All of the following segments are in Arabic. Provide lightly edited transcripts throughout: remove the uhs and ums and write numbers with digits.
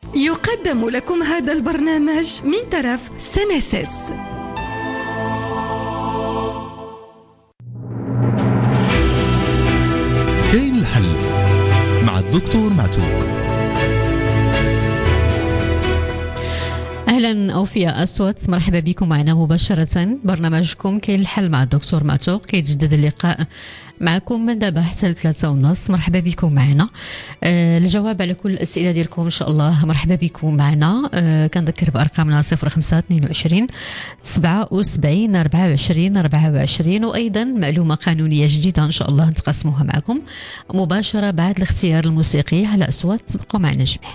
يقدم لكم هذا البرنامج من طرف سينيسيس. كاين الحل مع الدكتور معتوق. أهلا أوفياء أسود، مرحبا بكم معنا مباشرة. برنامجكم كاين الحل مع الدكتور معتوق كيتجدد اللقاء معكم من دابا حتى 3:30. مرحبا بكم معنا. الجواب على كل الأسئلة ديالكم إن شاء الله. مرحبا بكم معنا. كنذكر بأرقامنا 0522 77 24 24، وأيضا معلومة قانونية جديدة إن شاء الله نتقاسموها معكم مباشرة بعد الاختيار الموسيقي على أصوات. تبقوا معنا جميع.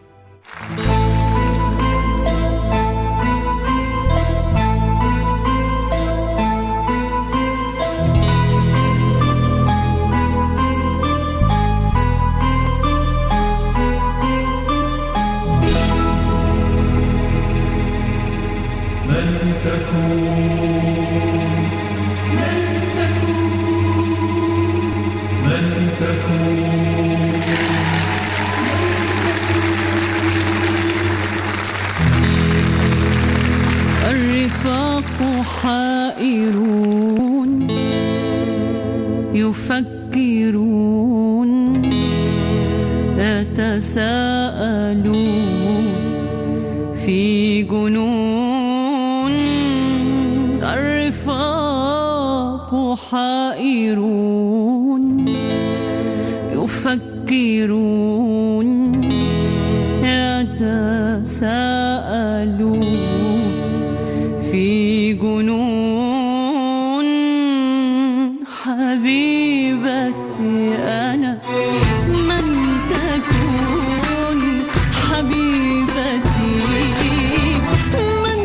الرفاق حائرون يفكرون يتساءلون في جنون. الرفاق حائرون يفكرون يتساءلون في جنون. حبيبتي أنا من تكون، حبيبتي من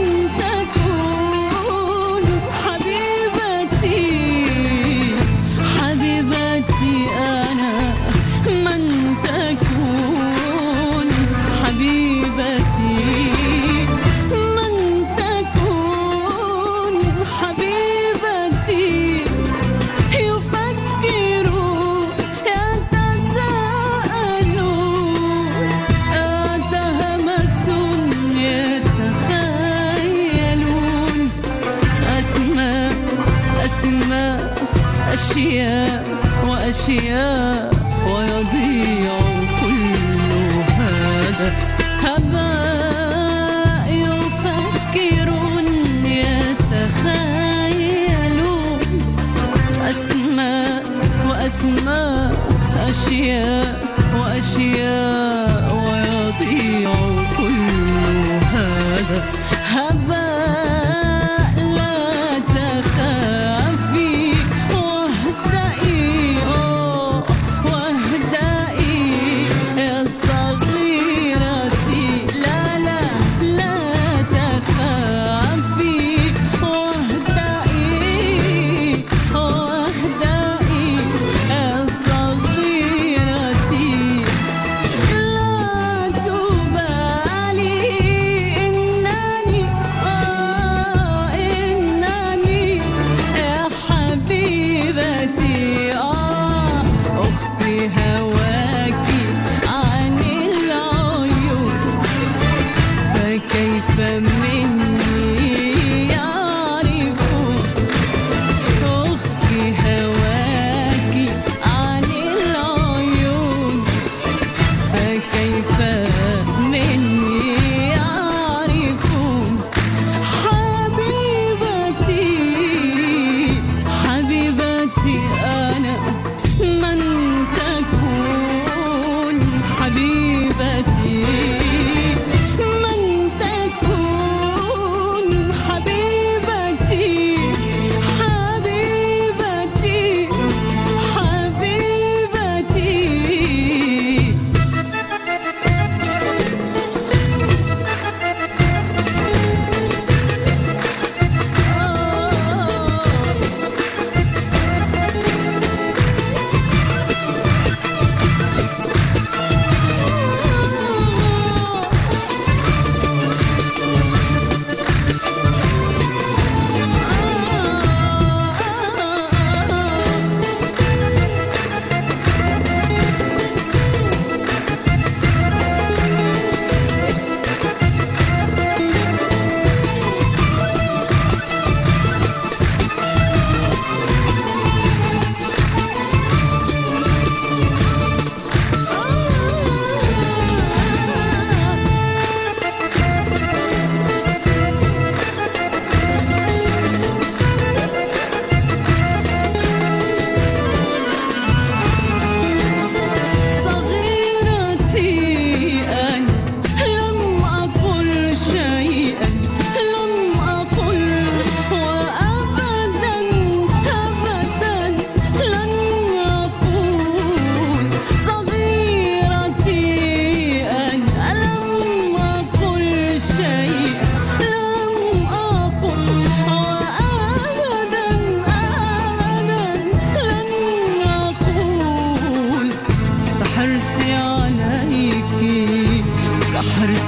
تكون، حبيبتي حبيبتي أنا من تكون، حبيبتي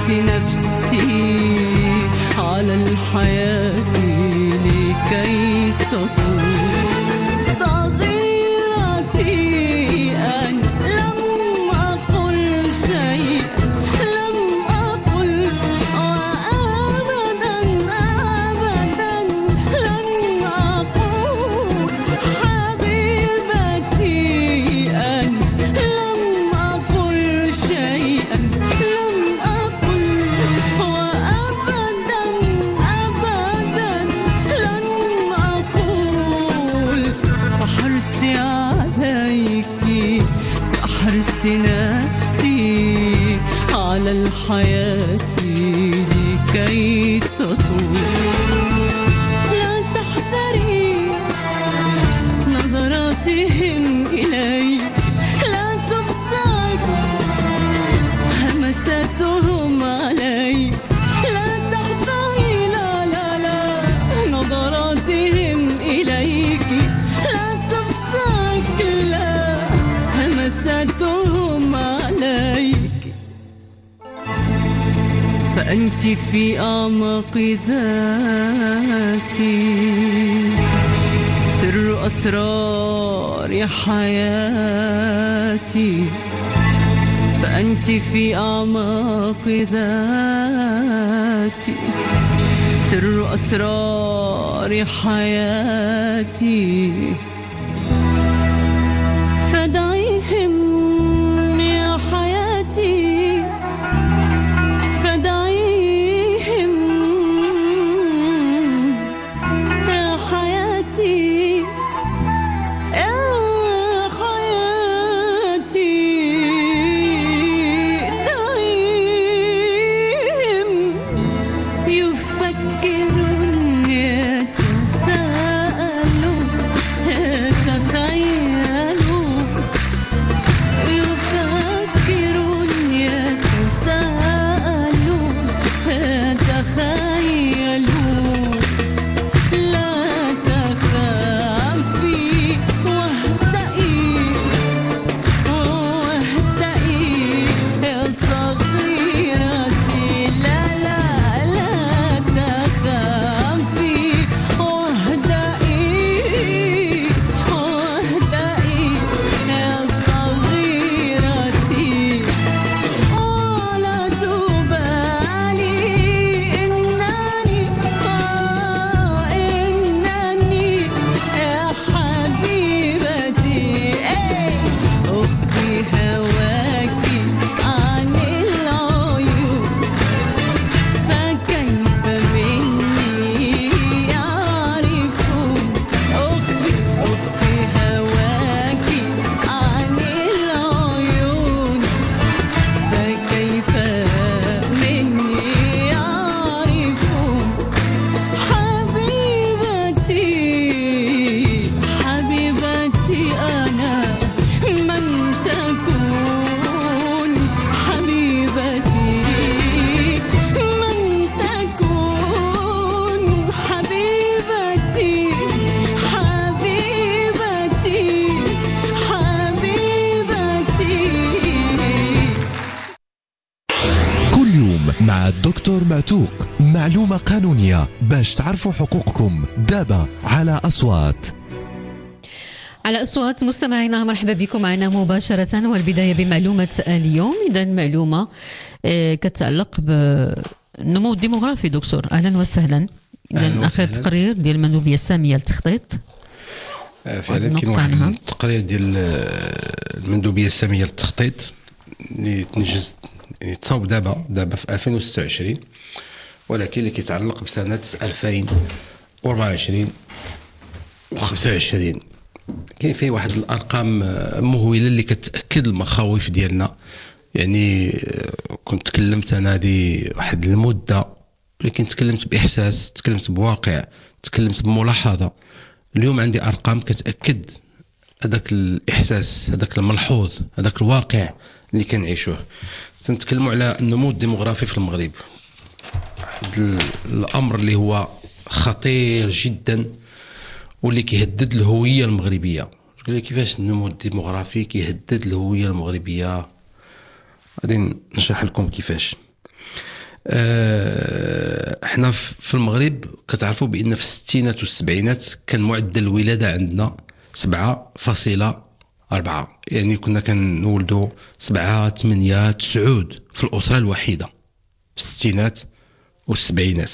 نفسي على الحياة لكي تطول. صغيرتي أنا لم أقل شيئا، لم أقل وأبدا أبدا لن أقول. حبيبتي أنا لم أقل شيئا، لم أقل وأبدا أبدا لن أقول. فحرصي عليك كحرص نفسي على الحياة لكي تطول. لا تحتري نظراتهم إلي، لا تبصق همساتهم علي، لا تخضعي لا لا لا نظراتهم إليك، لا تبصق لا همساتهم عليك. فأنت في أعماق ذاتي، سر أسرار حياتي. فأنت في أعماق ذاتي، سر أسرار حياتي. فدعيهم يا حياتي، فدعيهم يا حياتي، يا حياتي. دعيهم يفكرون يتساءلون يتخيلون، يفكرون يتساءلون يتخيلون. لا تخافي واهدئي واهدئي يا صغيرتي. لا لا لا تخافي واهدئي واهدئي يا صغيرتي. ولا تبالي إنني إنني يا حبيبتي أخفي هواك عن العيون. فكيف مني يعرفون؟ أخفي هواك عن العيون. فكيف مني يعرفون؟ حبيبتي حبيبتي أنا من تكون. حبيبتي من تكون. حبيبتي حبيبتي حبيبتي. كل يوم مع الدكتور معتوق، معلومة قانونية باش تعرفوا حقوقكم. دابا على أصوات. على أصوات مستمعينا، مرحبا بكم معنا مباشرة. والبداية بمعلومة اليوم. إذا معلومة كتعلق بالنمو الديموغرافي. دكتور أهلا وسهلا. إذا آخر تقرير ديال المندوبية السامية للتخطيط فعلا كاين واحد التقرير ديال المندوبية السامية للتخطيط اللي تنجز يعني تصاوب دابا في 2026، ولكن اللي كيتعلق بسنة 2024 و25. كاين فيه واحد الارقام مهوله اللي كتاكد المخاوف ديالنا. يعني كنت تكلمت انا هذه واحد المده، ولكن تكلمت باحساس، تكلمت بواقع، تكلمت بملاحظه. اليوم عندي ارقام كتاكد هذاك الاحساس، هذاك الملحوظ، هذاك الواقع اللي كنعيشوه. تنتكلموا على النمو الديموغرافي في المغرب، واحد الامر اللي هو خطير جدا واللي كيهدد الهويه المغربيه. قال لي كيفاش النمو الديموغرافي كيهدد الهويه المغربيه؟ غادي نشرح لكم كيفاش. احنا في المغرب كتعرفوا بان في الستينات والسبعينات كان معدل الولاده عندنا 7.4، يعني كنا كنولدوا 7 8 9 في الاسره الواحده في الستينات والسبعينات.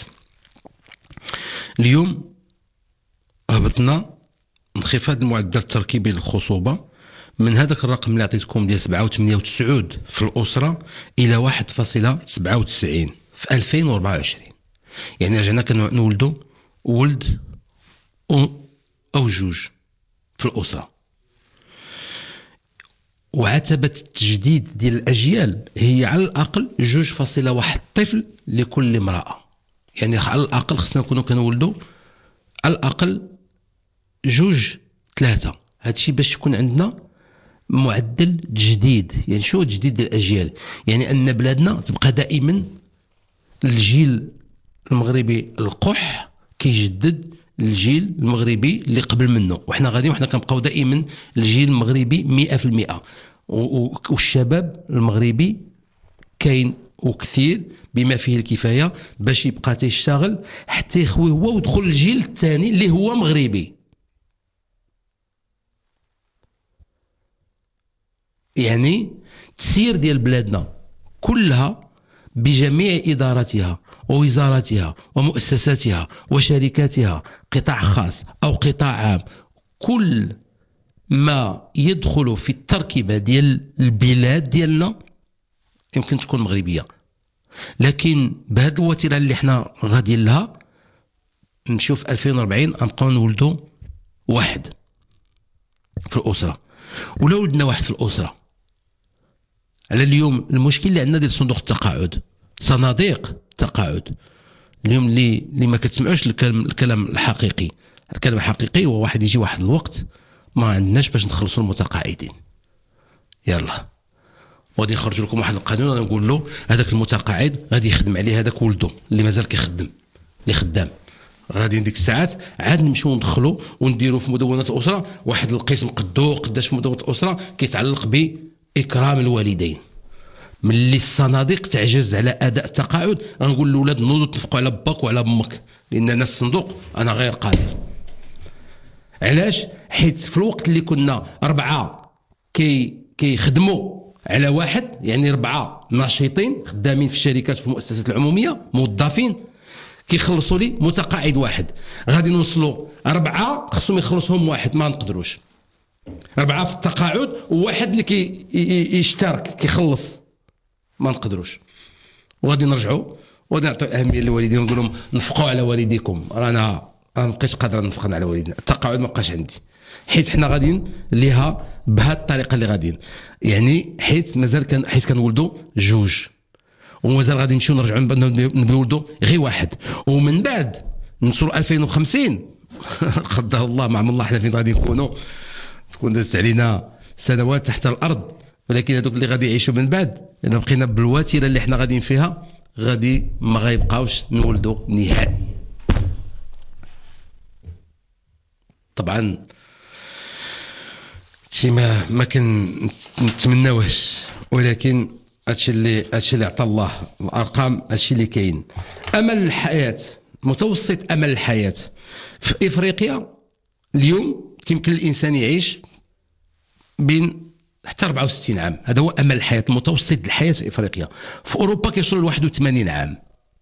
اليوم هبطنا انخفاض المعدل التركيبي للخصوبه من هذاك الرقم اللي عطيتكم ديال 7 و8 و9 في الاسره الى 1.97 في 2024. يعني رجعنا كنولدوا ولد او جوج في الاسره. وعتبه التجديد ديال الاجيال هي على الاقل 2.1 طفل لكل امراه. يعني على الاقل خصنا نكونوا كنولدوا على الاقل 2 3. هادشي باش يكون عندنا معدل تجديد. يعني شو تجديد الاجيال؟ يعني ان بلادنا تبقى دائما الجيل المغربي القح كيجدد الجيل المغربي اللي قبل منه، وحنا كنبقاو دائما الجيل المغربي 100%. والشباب المغربي كاين وكثير بما فيه الكفايه باش يبقى تيشتغل حتى يخوي هو ودخل الجيل الثاني اللي هو مغربي. يعني التسيير ديال بلادنا كلها بجميع إداراتها ووزاراتها ومؤسساتها وشركاتها، قطاع خاص أو قطاع عام، كل ما يدخل في التركيبة ديال البلاد ديالنا يمكن تكون مغربية. لكن بهذه الوتيرة اللي احنا غاديين لها نشوف 2040 غنبقاو نولدوا 1 في الأسرة. ولا ولدنا 1 في الأسرة، على اليوم المشكل اللي عندنا ديال صندوق التقاعد، صناديق التقاعد اليوم اللي ما كتسمعوش الكلام الحقيقي. الكلام الحقيقي هو واحد يجي واحد الوقت ما عندناش باش نخلصوا المتقاعدين، يلا وغادي نخرج لكم واحد القانون انا نقول له هذاك المتقاعد غادي يخدم عليه هذاك ولده اللي مازال كيخدم اللي خدام. غادي ديك الساعات عاد نمشيو ندخلوا ونديروا في مدونه الاسره واحد القسم قداش في مدونه الاسره كيتعلق باكرام الوالدين. ملي الصناديق تعجز على اداء التقاعد غنقول للولاد نوضوا تنفقوا على باك وعلى امك، لان انا الصندوق انا غير قادر. علاش؟ حيت في الوقت اللي كنا 4 كيخدموا على 1، يعني 4 ناشطين خدامين في الشركات في المؤسسات العموميه موظفين كيخلصوا لي متقاعد 1، غادي نوصلوا 4 خصهم يخلصهم 1، ما نقدروش 4 في التقاعد وواحد اللي يشترك كيخلص، ما نقدروش. وغادي نرجعوا وغادي نعطيو اهميه للوالدين ونقول لهم نفقوا على والديكم، رانا ما بقيتش قادر نفقنا على والدينا، التقاعد ما بقاش عندي، حيت حنا غاديين ليها بهذه الطريقه اللي غاديين. يعني حيت مازال حيت كنولدوا 2 ومازال غادي نمشيو نرجعوا نولدوا غير 1، ومن بعد نوصلوا 2050 قدر الله ما عمل الله حنا فين غادي نكونوا، تكون دازت علينا سنوات تحت الارض. ولكن هذوك اللي غادي يعيشوا من بعد الا بقينا بالوتيره اللي حنا غاديين فيها غادي ما غيبقاوش نولدوا نهائي. طبعا شي ما كنتمناوهش، ولكن هادشي اللي عطى الله، الارقام هادشي اللي كاين. امل الحياه، متوسط امل الحياه في افريقيا اليوم يمكن الانسان يعيش بين حتى 64 عام، هذا هو امل الحياه، متوسط الحياه في افريقيا. في اوروبا كيوصلوا ل 81 عام.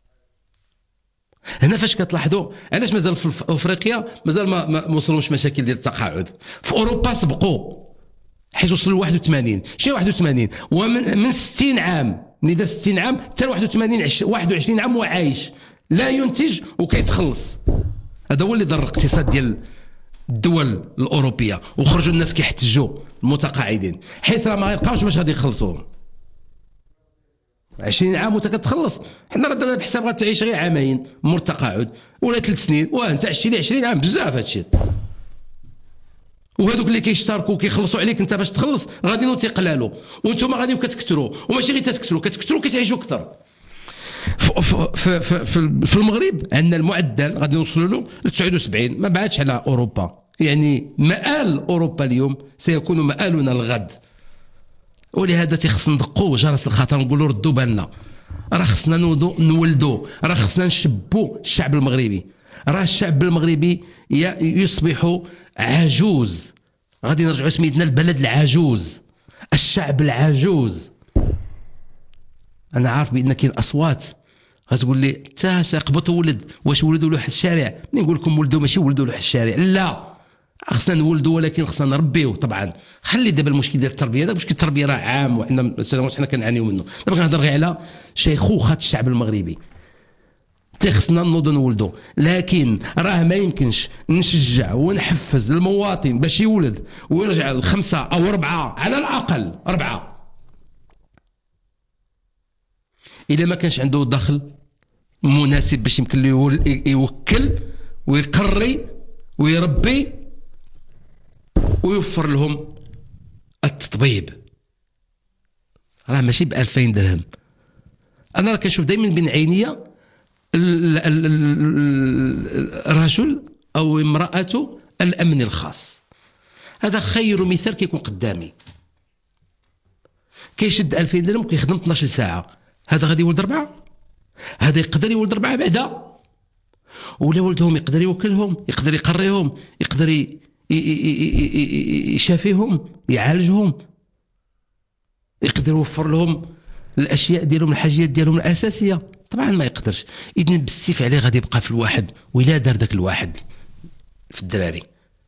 هنا فاش كتلاحظوا علاش مازال في افريقيا مازال ما وصلوش مشاكل ديال التقاعد. في اوروبا سبقوا حيت وصلوا ل 81، شنو 81 ومن 60 عام، من دار 60 عام حتى 21 عام وعايش لا ينتج وكيتخلص. هذا هو اللي ضر الاقتصاد ديال الدول الاوروبيه، وخرجوا الناس كيحتجوا المتقاعدين حيت راه ما غيبقاوش باش غادي يخلصوهم. 20 عام وانت كتخلص، حنا راه درنا بحساب غتعيش غير 2 عام مور التقاعد ولا 3 سنين، وانت عشتي لي 20 عام بزاف هادشي. وهذوك اللي كيشتركوا كيخلصوا عليك انت باش تخلص غادي يتقلالوا، وانتم غاديين كتكثروا، وماشي غير كتكثروا كتعيشوا اكثر. في المغرب عندنا المعدل غادي نوصلوا له ل 79، ما بعدش على اوروبا. يعني مآل اوروبا اليوم سيكون مآلنا الغد، ولهذا تيخص ندقوا جرس الخطر نقولوا ردوا بالنا، راه خصنا نولدوا، راه خصنا نشبوا الشعب المغربي. راه الشعب المغربي يصبح عجوز، غادي نرجعوا سميتنا البلد العجوز، الشعب العجوز. انا عارف بان كاين اصوات غتقول لي تا ساقبط ولد، واش ولدوا له الشارع؟ ملي نقول لكم ولدوا ماشي ولدوا له الشارع، لا خصنا نولدوا ولكن خصنا نربيو. طبعا خلي دابا المشكل ديال التربيه، هذا مشكل التربيه راه عام وعندنا سنوات حنا كنعانيو منه. دابا كنهضر غير على شيخوخه الشعب المغربي. خصنا نوضوا نولدوا، لكن راه ما يمكنش نشجع ونحفز المواطن باش يولد ويرجع ل5 أو 4 على الاقل 4 الا ما كانش عنده دخل مناسب باش يمكن له يوكل ويقري ويربي ويوفر لهم التطبيب. راه ماشي ب2000 درهم. انا راه كنشوف دائما بين عينيا الرجل او امرأة الامن الخاص، هذا خير مثال كيكون قدامي، كيشد 2000 درهم وكيخدم 12 ساعة. هذا غادي يولد 4، هذا يقدر يولد 4 بعدا، ولا ولدهم يقدر يوكلهم، يقدر يقريهم، يقدر يشافيهم، يعالجهم، يقدر يوفر لهم الاشياء ديالهم، الحاجيات ديالهم الاساسيه. طبعا ما يقدرش، اذن بالسيف عليه غادي يبقى في الواحد، وإلا دار داك الواحد في الدراري.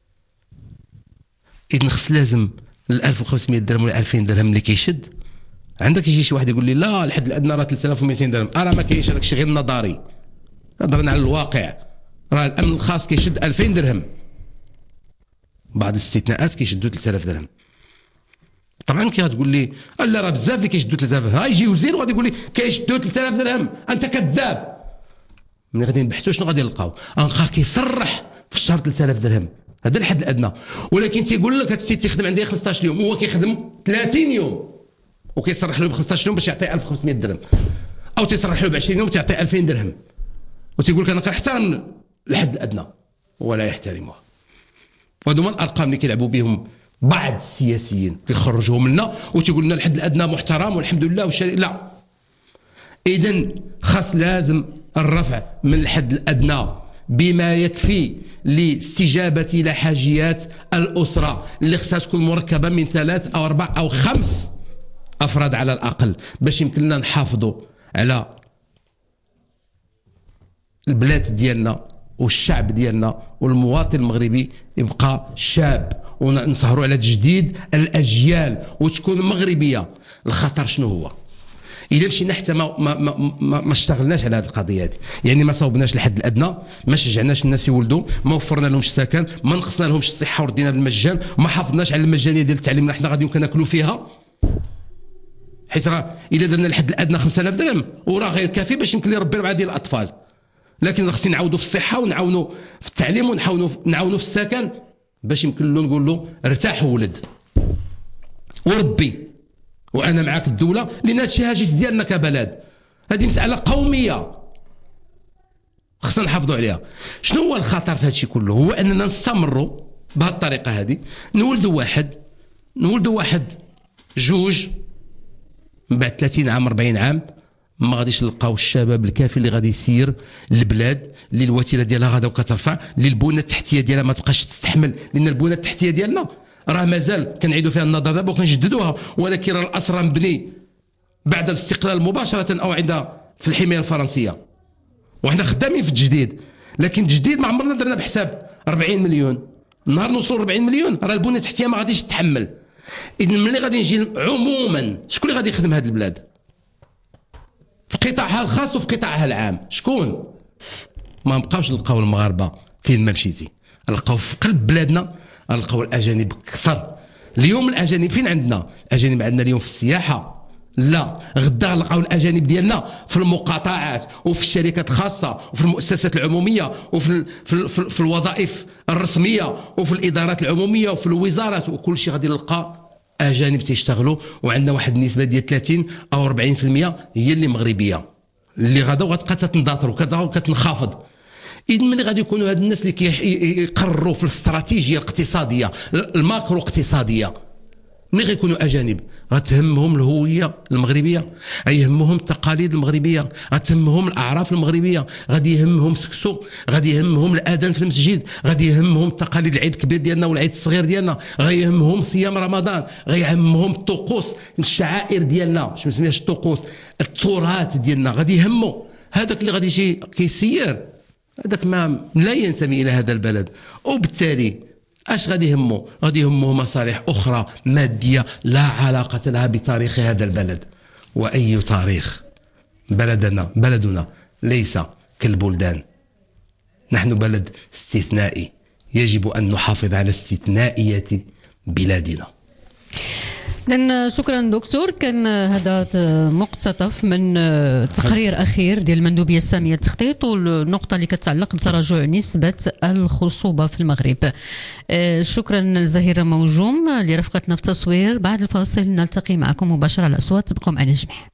اذن خص لازم 1500 درهم ولا 2000 درهم اللي كيشد. عندك يجي شي واحد يقول لي لا الحد الادنى راه 3200 درهم، راه ما كاينش، هذاك الشيء غير نظري، هضرنا على الواقع. راه الامن الخاص كيشد 2000 درهم، بعض الاستثناءات كيشدوا 3000 درهم. طبعا كي غتقول لي لا راه بزاف اللي كيشدوا 3000 درهم، يجي وزير وغادي يقول لي كيشدوا 3000 درهم، انت كذاب. ملي غادي نبحثوا شنو غادي نلقاو؟ غنلقاه كيصرح في الشهر 3000 درهم، هذا الحد الادنى. ولكن تيقول لك هذا السيد تيخدم عندي 15 يوم، هو كيخدم 30 يوم وكيصرح له ب 15 يوم باش يعطيه 1500 درهم، او تيصرح له ب 20 يوم تعطيه 2000 درهم، وتيقول لك انا كنحترم الحد الادنى ولا يحترمه. وهذو هما الارقام اللي كيلعبوا بهم بعض السياسيين، كيخرجوهم لنا وتيقول لنا الحد الادنى محترم والحمد لله لا. اذن خاص لازم الرفع من الحد الادنى بما يكفي لاستجابه الى حاجيات الاسره اللي خصها تكون مركبه من 3 أو 4 أو 5 افراد على الاقل، باش يمكن لنا نحافظوا على البلاد ديالنا والشعب ديالنا، والمواطن المغربي يبقى شاب، ونسهروا على تجديد الاجيال وتكون مغربيه. الخطر شنو هو؟ الا مشينا حتى ما اشتغلناش على هذه القضيه هذه، يعني ما صوبناش الحد الادنى، ما شجعناش الناس يولدوا، ما وفرنا لهمش السكن، ما نقصنا لهمش الصحه وردينا بالمجان، ما حافظناش على المجانيه ديال التعليم اللي حنا غادي يمكن ناكلوا فيها. حيت راه الا درنا الحد الادنى 5000 درهم وراه غير كافي باش يمكن يربي 4 ديال الاطفال، لكن خصنا نعاودوا في الصحه ونعاونوا في التعليم ونعاونوا في السكن باش يمكن له نقول له ارتاح وولد وربي. وانا معاك الدوله، لان هادشي هاجس ديالنا كبلد، هذه مساله قوميه خصنا نحافظوا عليها. شنو هو الخطر في هادشي كله؟ هو اننا نستمروا بهذه الطريقه هذه، نولدوا واحد جوج، من بعد 30 عام 40 عام ما غاديش نلقاو الشباب الكافي اللي غادي يسير البلاد، اللي الوتيره ديالها غادا وكترفع، اللي البنيه التحتيه ديالها ما تبقاش تستحمل، لان البنيه التحتيه ديالنا راه مازال كنعيدوا فيها النظر دابا وكنجددوها، ولكن راه الاسرى مبني بعد الاستقلال مباشره او عند في الحمايه الفرنسيه، وحنا خدامين في التجديد. لكن التجديد ما عمرنا درنا بحساب 40 مليون، النهار نوصلوا 40 مليون راه البنيه التحتيه ما غاديش تتحمل. اذا ملي غادي نجي عموما شكون اللي غادي يخدم هذه البلاد؟ في قطاعها الخاص وفي قطاعها العام شكون؟ ما نبقاوش نلقاو المغاربه فين ما مشيتي، نلقاو في قلب بلادنا نلقاو الاجانب كثر. اليوم الاجانب فين عندنا؟ الاجانب عندنا اليوم في السياحه، لا غدا نلقاو الاجانب ديالنا في المقاطعات وفي الشركات الخاصه وفي المؤسسات العموميه وفي في الوظائف الرسميه وفي الادارات العموميه وفي الوزارات، وكل شيء غادي نلقى اجانب تيشتغلوا، وعندنا واحد النسبه ديال 30 أو 40% هي اللي مغربيه، اللي غدا وغتبقى تتندثر وكتنخفض. اذا ملي غادي يكونوا هاد الناس اللي كيقرروا في الاستراتيجيه الاقتصاديه الماكرو اقتصاديه ملي غيكونوا اجانب غتهمهم الهويه المغربيه، غيهمهم التقاليد المغربيه، غتهمهم الاعراف المغربيه، غادي يهمهم سكسو، غادي يهمهم الاذان في المسجد، غادي يهمهم تقاليد العيد الكبير ديالنا والعيد الصغير ديالنا، غيهمهم صيام رمضان، غيهمهم الطقوس الشعائر ديالنا، شنو مسمياش الطقوس، التراث ديالنا غادي يهموا. هذاك اللي غادي يجي كيسير هذاك ما لا ينتمي الى هذا البلد، وبالتالي اش غادي يهمه؟ غادي يهمه مصالح اخرى ماديه لا علاقه لها بتاريخ هذا البلد. واي تاريخ؟ بلدنا ليس كالبلدان، نحن بلد استثنائي، يجب ان نحافظ على استثنائيه بلادنا. شكرا دكتور. كان هذا مقتطف من تقرير أخير ديال المندوبية السامية للتخطيط، والنقطة اللي كتعلق بتراجع نسبة الخصوبة في المغرب. شكرا زهيرة موجوم اللي رافقتنا في التصوير. بعد الفاصل نلتقي معكم مباشرة على الأصوات، تبقوا معنا جميعا.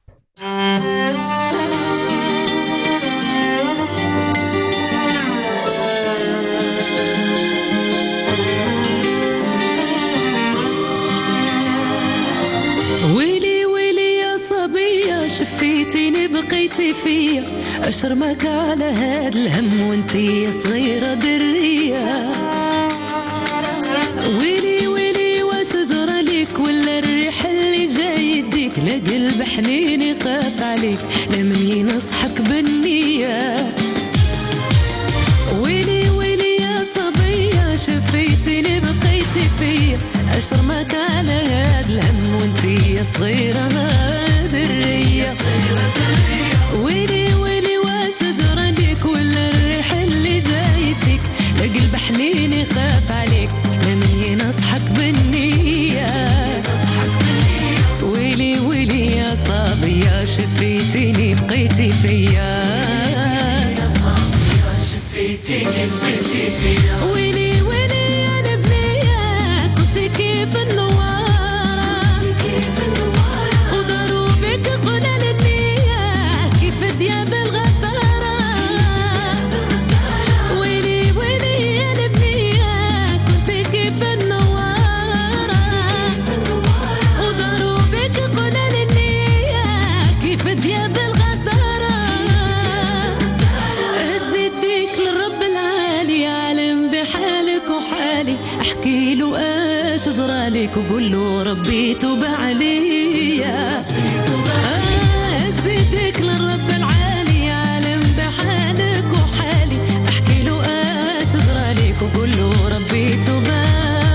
ويلي ويلي يا صبية شفيتيني بقيتي فيا، أشرمك على هاد الهم وانتي صغيرة درية. ويلي ويلي واش جرى ليك ولا الريح اللي جاي يديك، لا قلب حنين يخاف عليك لا من ينصحك بالنية. ويلي ويلي يا صبية شفيتيني بقيتي فيا، أشرمك على هاد الهم وانتي صغيرة درية. ويلي ويلي واش جرى ليك ولا الريح اللي جايتك، لا قلب حنين يخاف عليك لا من ينصحك بالنية. ويلي ويلي يا صبية شفيتيني بقيتي فيا، ويلي ويلي يا البنية كنتي كيف النوارة، وضروبك قلال النية كيف دياب الغدارة. ويلي ويلي يا البنية كنتي كيف النوارة، وضروبك قلال النية كيف دياب الغدارة. هز يديك للرب العالي عالم بحالك وحالي، احكي له ايش جرالك وقول له ربي توب عليا. هز يديك للرب العالي عالم بحالك وحالي، احكي له ايش جرالك وقول له ربي توب عليا.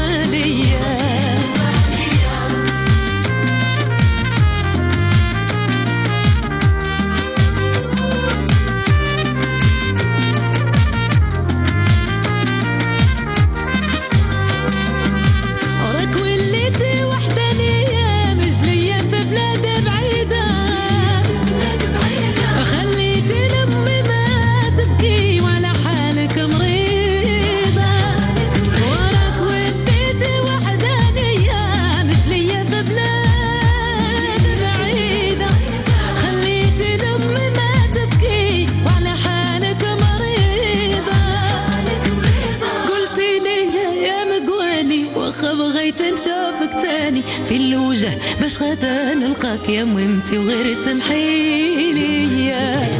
في الوجه باش غدا نلقاك يا ممتي وغير سمحي لي.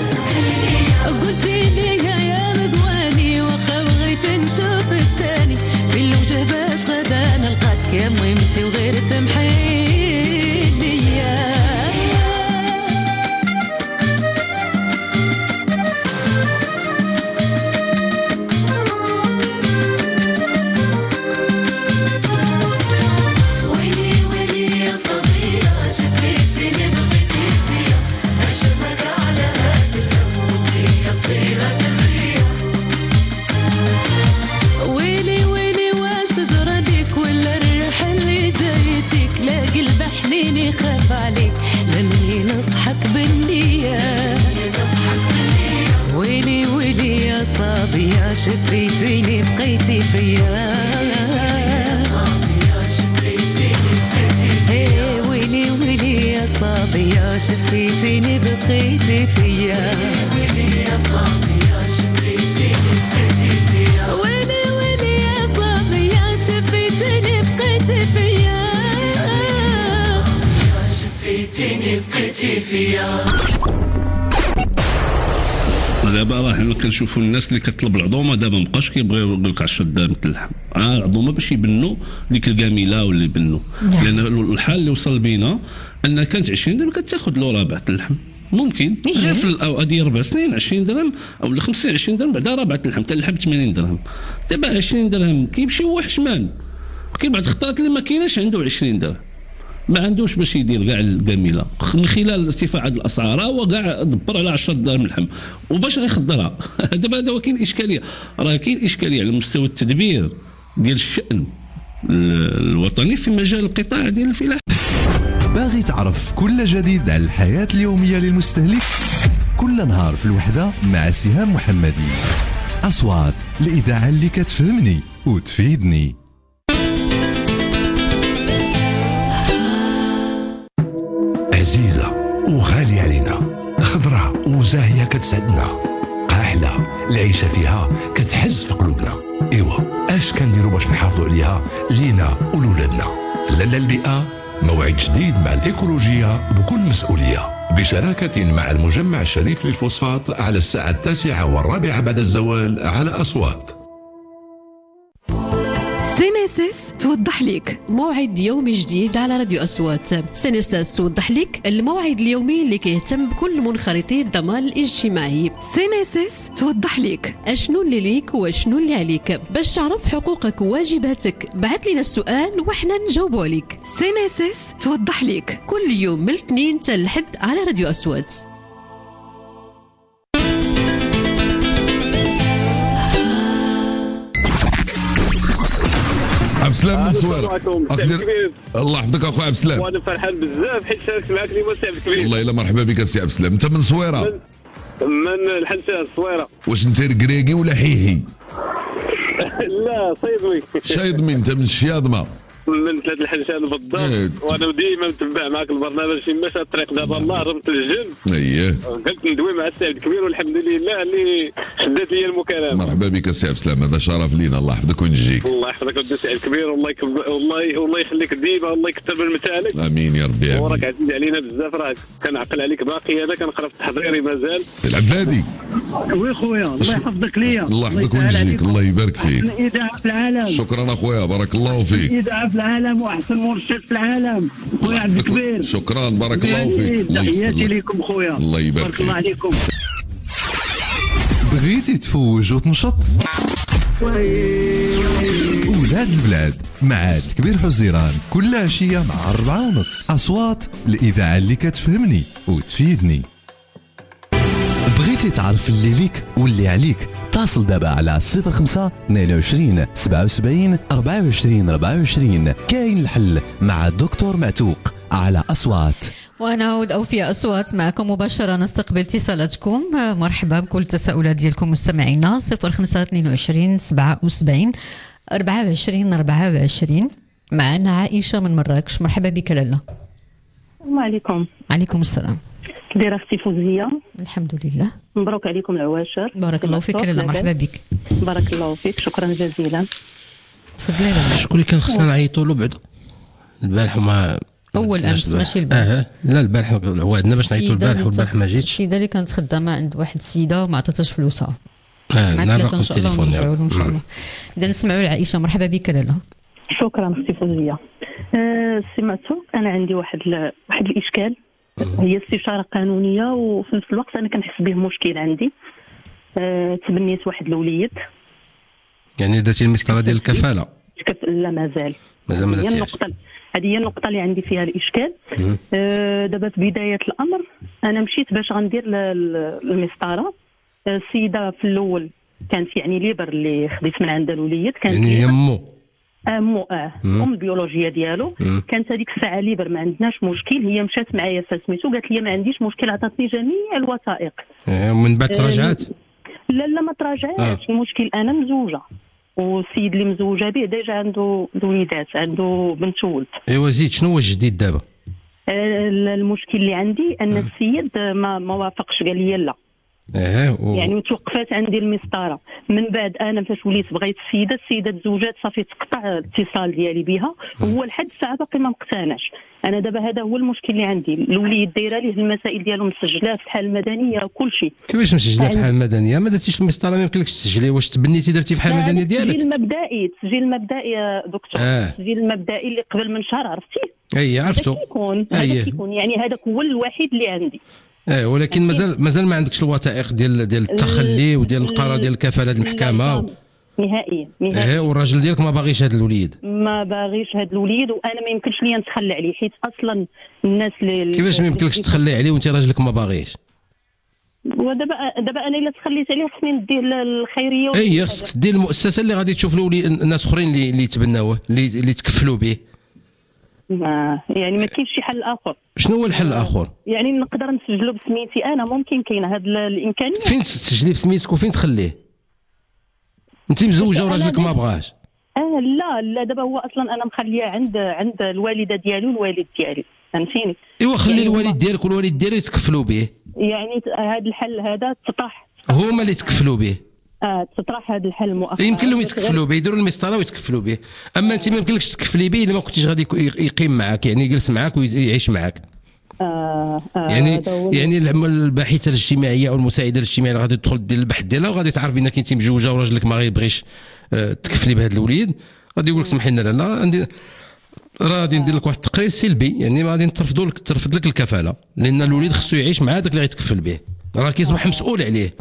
قلتي لي يا مقواني وخا بغيت نشوفك تاني، في الوجه باش غدا نلقاك يا ممتي وغير سمحي لي. خاف عليك لاني نصحك بالنية. ويلي ويلي يا صبية شفيتيني بقيتي فيا، ويلي ويلي يا صبية شفيتيني بقيتي فيا. ويلي ويلي يا صبية شفيتيني بقيتي فيا. حبيتيني بقيتي فيا. دابا راه كنشوفوا الناس اللي كتطلب العظومه دابا مابقاش كيبغيو يقول لك 10 درهم اللحم، العظومه باش يبنوا ديك الكاميله ولا يبنوا. لان الحال اللي وصل بينا ان كانت 20 درهم كتاخذ له رابعه اللحم، ممكن غير في الاوقات ديال 4 سنين 20 درهم او 50 20 درهم بعدا رابعه اللحم، كان اللحم 80 درهم. دابا 20 درهم كيمشي هو حشمان، كاين بعض الخطرات اللي ما كايناش عنده 20 درهم، ما عندوش باش يدير كاع الكاميله من خلال ارتفاع هذه الاسعار. هو كاع دبر على 10 درهم اللحم وباش غيخضرها. دابا هذا كاين اشكاليه، راه كاين اشكاليه على مستوى التدبير ديال الشأن الوطني في مجال القطاع ديال الفلاحه. باغي تعرف كل جديد على الحياة اليومية للمستهلك؟ كل نهار في الوحدة مع سهام محمدي. أصوات الإذاعة اللي كتفهمني وتفيدني. عزيزة وغالية علينا، خضراء وزاهية كتسعدنا، قاحلة العيشة فيها كتحز في قلوبنا. إيوا اش كنديروا باش نحافظوا عليها لينا ولولادنا؟ لالا البيئة موعد جديد مع الإيكولوجية بكل مسؤولية، بشراكة مع المجمع الشريف للفوسفات على الساعة 9:15 بعد الزوال على أصوات. سينيسيس توضح لك موعد يومي جديد على راديو أصوات. سينيسيس توضح لك الموعد اليومي اللي كيهتم بكل منخرطي الضمان الاجتماعي. سينيسيس توضح لك اشنو اللي ليك واشنو اللي عليك. باش تعرف حقوقك وواجباتك بعث لنا السؤال وحنا نجاوبوا عليك. سينيسيس توضح لك كل يوم من الاثنين حتى الحد على راديو أصوات. عبد السلام من صويرة. الله يحفظك اخويا عبد السلام. وانا فرحان بزاف حيت شاركت معك اليوم سي عبد الكبير. والله الا مرحبا بك سي عبد السلام. انت من صويرة؟ من الحنسان الصويرة. واش انت ركراكي ولا حيحي؟ لا صيدوي. شايضمي. انت من الشياضمه؟ من ثلاث الحنشان بالضبط. وانا ديما متبع معك البرنامج في مشى الطريق دابا الله رمت الجن. اييه قلت ندوي مع السي عبد الكبير والحمد لله اللي شدات لي المكالمه. مرحبا بك سي عبد السلام، هذا شرف لينا. الله يحفظك ونجيك. الله يحفظك ودي السي عبد الكبير. والله يخليك ديما والله يكثر من متاعك. امين يا ربي. وراك عزيز علينا بزاف، راك كنعقل عليك باقي. انا كنقرا في التحضيري مازال. سي العبد الهادي. وي خويا الله يحفظك ليا. الله يحفظك ونجيك. الله يبارك فيك. احسن اذاعه في العالم. شكرا اخويا بارك الله فيك. اذاعه في العالم واحسن مرشد في العالم خويا عبد الكبير. شكرا بارك الله فيك. تحياتي لكم خويا. الله يبارك فيك. الله عليكم. بغيتي تفوج وتنشط؟ ولاد البلاد مع كبير حزيران كل عشية مع 4:30. أصوات الإذاعة اللي كتفهمني وتفيدني. بغيتي تعرف اللي ليك واللي عليك؟ اتصل دابا على 05 22 77 24 24. كاين الحل مع الدكتور معتوق على أصوات. ونعود أوفياء أصوات معكم مباشرة، نستقبل اتصالاتكم. مرحبا بكل التساؤلات ديالكم مستمعينا. 05 22 77 24 24. معنا عائشة من مراكش. مرحبا بك لالا. السلام عليكم. عليكم السلام. كديرة اختي فوزية؟ الحمد لله. مبروك عليكم العواشر. بارك الله فيك لالا. مرحبا بك. بارك الله فيك. شكرا جزيلا. تفضلي لالا. شكون اللي كان خصنا نعيطوا له بعدا البارح وما اول امس ماشي البارح. لا البارح وعدنا باش نعيطوا البارح والبارح ما جيتش. السيده اللي كانت خدامه عند واحد السيده وما عطاتهاش فلوسها. مع ثلاثه ان شاء الله ونرجعوا ان شاء الله. اذا نسمعوا لعائشه. مرحبا بك لالا. شكرا اختي فوزية. سي معتوق، انا عندي واحد الاشكال. هي استشاره قانونيه وفي نفس الوقت انا كنحس به مشكل عندي. تبنيت واحد الوليد. يعني درتي المسطره ديال الكفاله؟ لا مازال ما درتيهاش. هذه هي النقطة اللي عندي فيها الإشكال. دابا في بداية الأمر أنا مشيت باش غندير المسطرة. السيدة في الأول كانت يعني ليبر اللي خديت من عندها الوليد. كانت يعني يمو أم البيولوجية ديالو. كانت هذيك الساعة ليبر ما عندناش مشكل. هي مشات معايا فسميتو قالت لي ما عنديش مشكل، عطاتني جميع الوثائق. ومن بعد تراجعات؟ لا ما تراجعاتش. المشكل أنا مزوجة والسيد اللي مزوجه به ديجا عنده وليدات، عنده بنت وولد. ايوا زيد شنو هو الجديد دابا؟ المشكل اللي عندي ان السيد ما وافقش، قال لي لا يعني وتوقفات عندي المسطره. من بعد انا فاش وليت بغيت السيده تزوجات صافي تقطع الاتصال ديالي بها، وهو لحد الساعه باقي ما مقتنعش. انا دابا هذا هو المشكل اللي عندي. الوليد دايره ليه المسائل ديالو مسجلاه في الحاله المدنيه وكل شيء. كيفاش مسجلاه في الحاله المدنيه؟ ما درتيش المسطره، ما يمكنلكش تسجليه. واش تبنيتي درتي في الحاله المدنيه ديالك؟ التسجيل المبدئي يا دكتور. التسجيل المبدئي اللي قبل من شهر عرفتي؟ عرفتو. هذا كيكون يعني هذاك هو الوحيد اللي عندي. ولكن مازال ما عندكش الوثائق ديال التخلي وديال القرار ديال الكفاله ديال المحكمه نهائيا. والراجل ديالك ما باغيش هذا الوليد. ما باغيش هذا الوليد، وانا ما يمكنش ليا نتخلى عليه، حيت اصلا الناس اللي كيفاش ما يمكنلكش تخلي عليه وانت راجلك ما باغيش؟ ودابا انا الا تخليت عليه خصني نديه للخيريه. خصك تدي المؤسسه اللي غادي تشوف الناس اخرين اللي يتبناوه، اللي تكفلوا به. يعني ما كاينش شي حل اخر. شنو هو الحل الاخر؟ يعني نقدر نسجلو بسميتي انا، ممكن كاينه هذه الامكانيه. فين تسجلي بسميتك وفين تخليه؟ انت مزوجه وراجلك ما بغاش. لا دابا هو اصلا انا مخليه عند الوالده ديالي والوالد ديالي، فهمتيني؟ خلي يعني الوالد ديالك والوالد ديالي يتكفلوا به. يعني هذا الحل هذا تطرح هما اللي يتكفلوا به. تطرح هذا الحل مؤخرا. يمكن لهم يتكفلوا به، يديروا المسطره ويتكفلوا به. اما انت ما يمكنلكش تكفلي به الا ما كنتيش غادي يقيم معك، يعني يجلس معك ويعيش معك. يعني الباحثه الاجتماعيه او المساعده الاجتماعيه اللي غادي تدخل دير البحث ديالها وغادي تعرف بانك انت مجوجه وراجلك ما غيبغيش تكفلي بهذا الوليد، غادي يقول لك سمحي لنا لا غادي ندير لك واحد التقرير سلبي، يعني غادي ترفض لك الكفاله، لان الوليد خصو يعيش مع هذاك اللي غيتكفل به، راه كيصبح مسؤول عليه.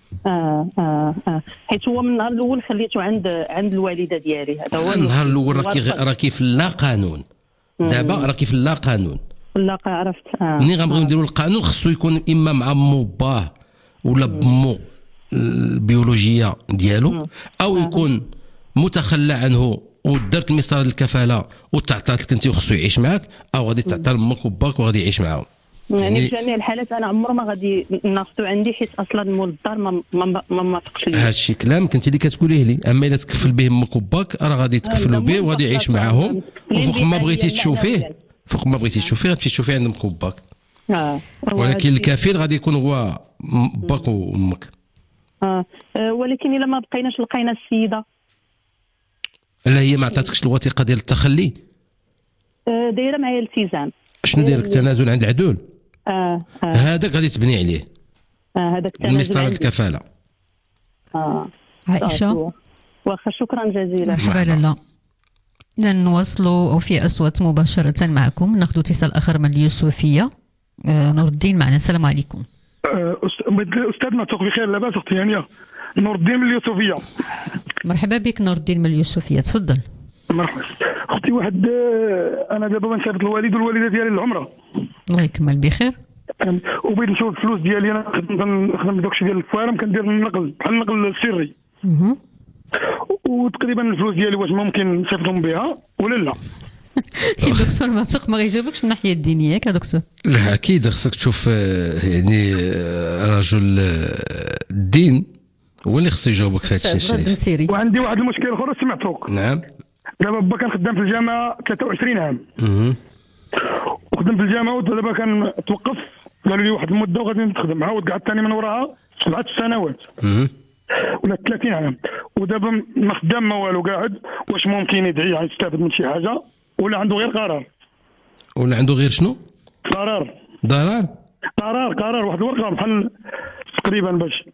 حيت هو من النهار الاول خليته عند الوالده ديالي. هذا هو النهار الاول راكي في لا قانون. دابا راكي في لا قانون. لا عرفت. ملي غنبغيو نديروا القانون خصو يكون اما مع مو باه ولا بمو البيولوجيه ديالو، او يكون متخلى عنه ودرت المسطره الكفاله وتعطات لك انت وخصو يعيش معك، او غادي تعطى لامك وباك وغادي يعيش معاهم. يعني في جميع الحالات انا عمره ما غادي ناخذو عندي، حيت اصلا مول الدار ما فقش لي. هذا الشيء كلام كنتي اللي كتقوليه لي، اما الا تكفل به امك وباك راه غادي تكفلوا به وغادي يعيش معاهم، وفوق ما بغيتي تشوفيه غادي تشوفيه عند امك وباك. ولكن الكفيل غادي يكون هو باك وامك. ولكن الا ما بقيناش لقينا السيده، لا هي ما عطاتكش الوثيقه ديال التخلي؟ دايره معايا التزام. شنو داير التنازل عند عدول؟ هذاك غادي تبني عليه. هذاك المسطره الكفاله. عائشه واخا شكرا جزيلا. مرحبا لاله. إذا نواصلوا أو في أصوات مباشرة معكم. ناخذ اتصال آخر من اليوسفية. نور الدين معنا. السلام عليكم. أستاذنا توقف بخير. لاباس أختي هانية؟ نور الدين من اليوسفية. مرحبا بك نور الدين من اليوسفية، تفضل. مرحبا أختي. واحد أنا دابا نسافر الوالد والوالدة ديالي للعمرة. الله يكمل بخير. وبغيت نشوف الفلوس ديالي. أنا نخدم بداكشي ديال الكوارم، كندير النقل بحال النقل السري. وتقريبا الفلوس ديالي واش ممكن نستافدهم بها ولا لا؟ دكتور معتوق ما غيجاوبكش من الناحيه الدينيه ياك دكتور؟ لا اكيد خصك تشوف يعني رجل الدين هو اللي خصو يجاوبك في هذا الشيء. وعندي واحد المشكل اخر سمعتوك. نعم. دابا با كان خدام في الجامعه 23 عام. وخدم في الجامعه ودابا كان توقف، قالوا لي واحد المده وغادي نخدم، عاود قعدت ثاني من وراها 7 سنوات. ولا 30 عام ودابا ما خدام ما والو قاعد. واش ممكن يدعي يستافد من شي حاجه ولا عنده غير قرار؟ ولا عنده غير شنو؟ قرار. قرار واحد الورقه بحال تقريبا باش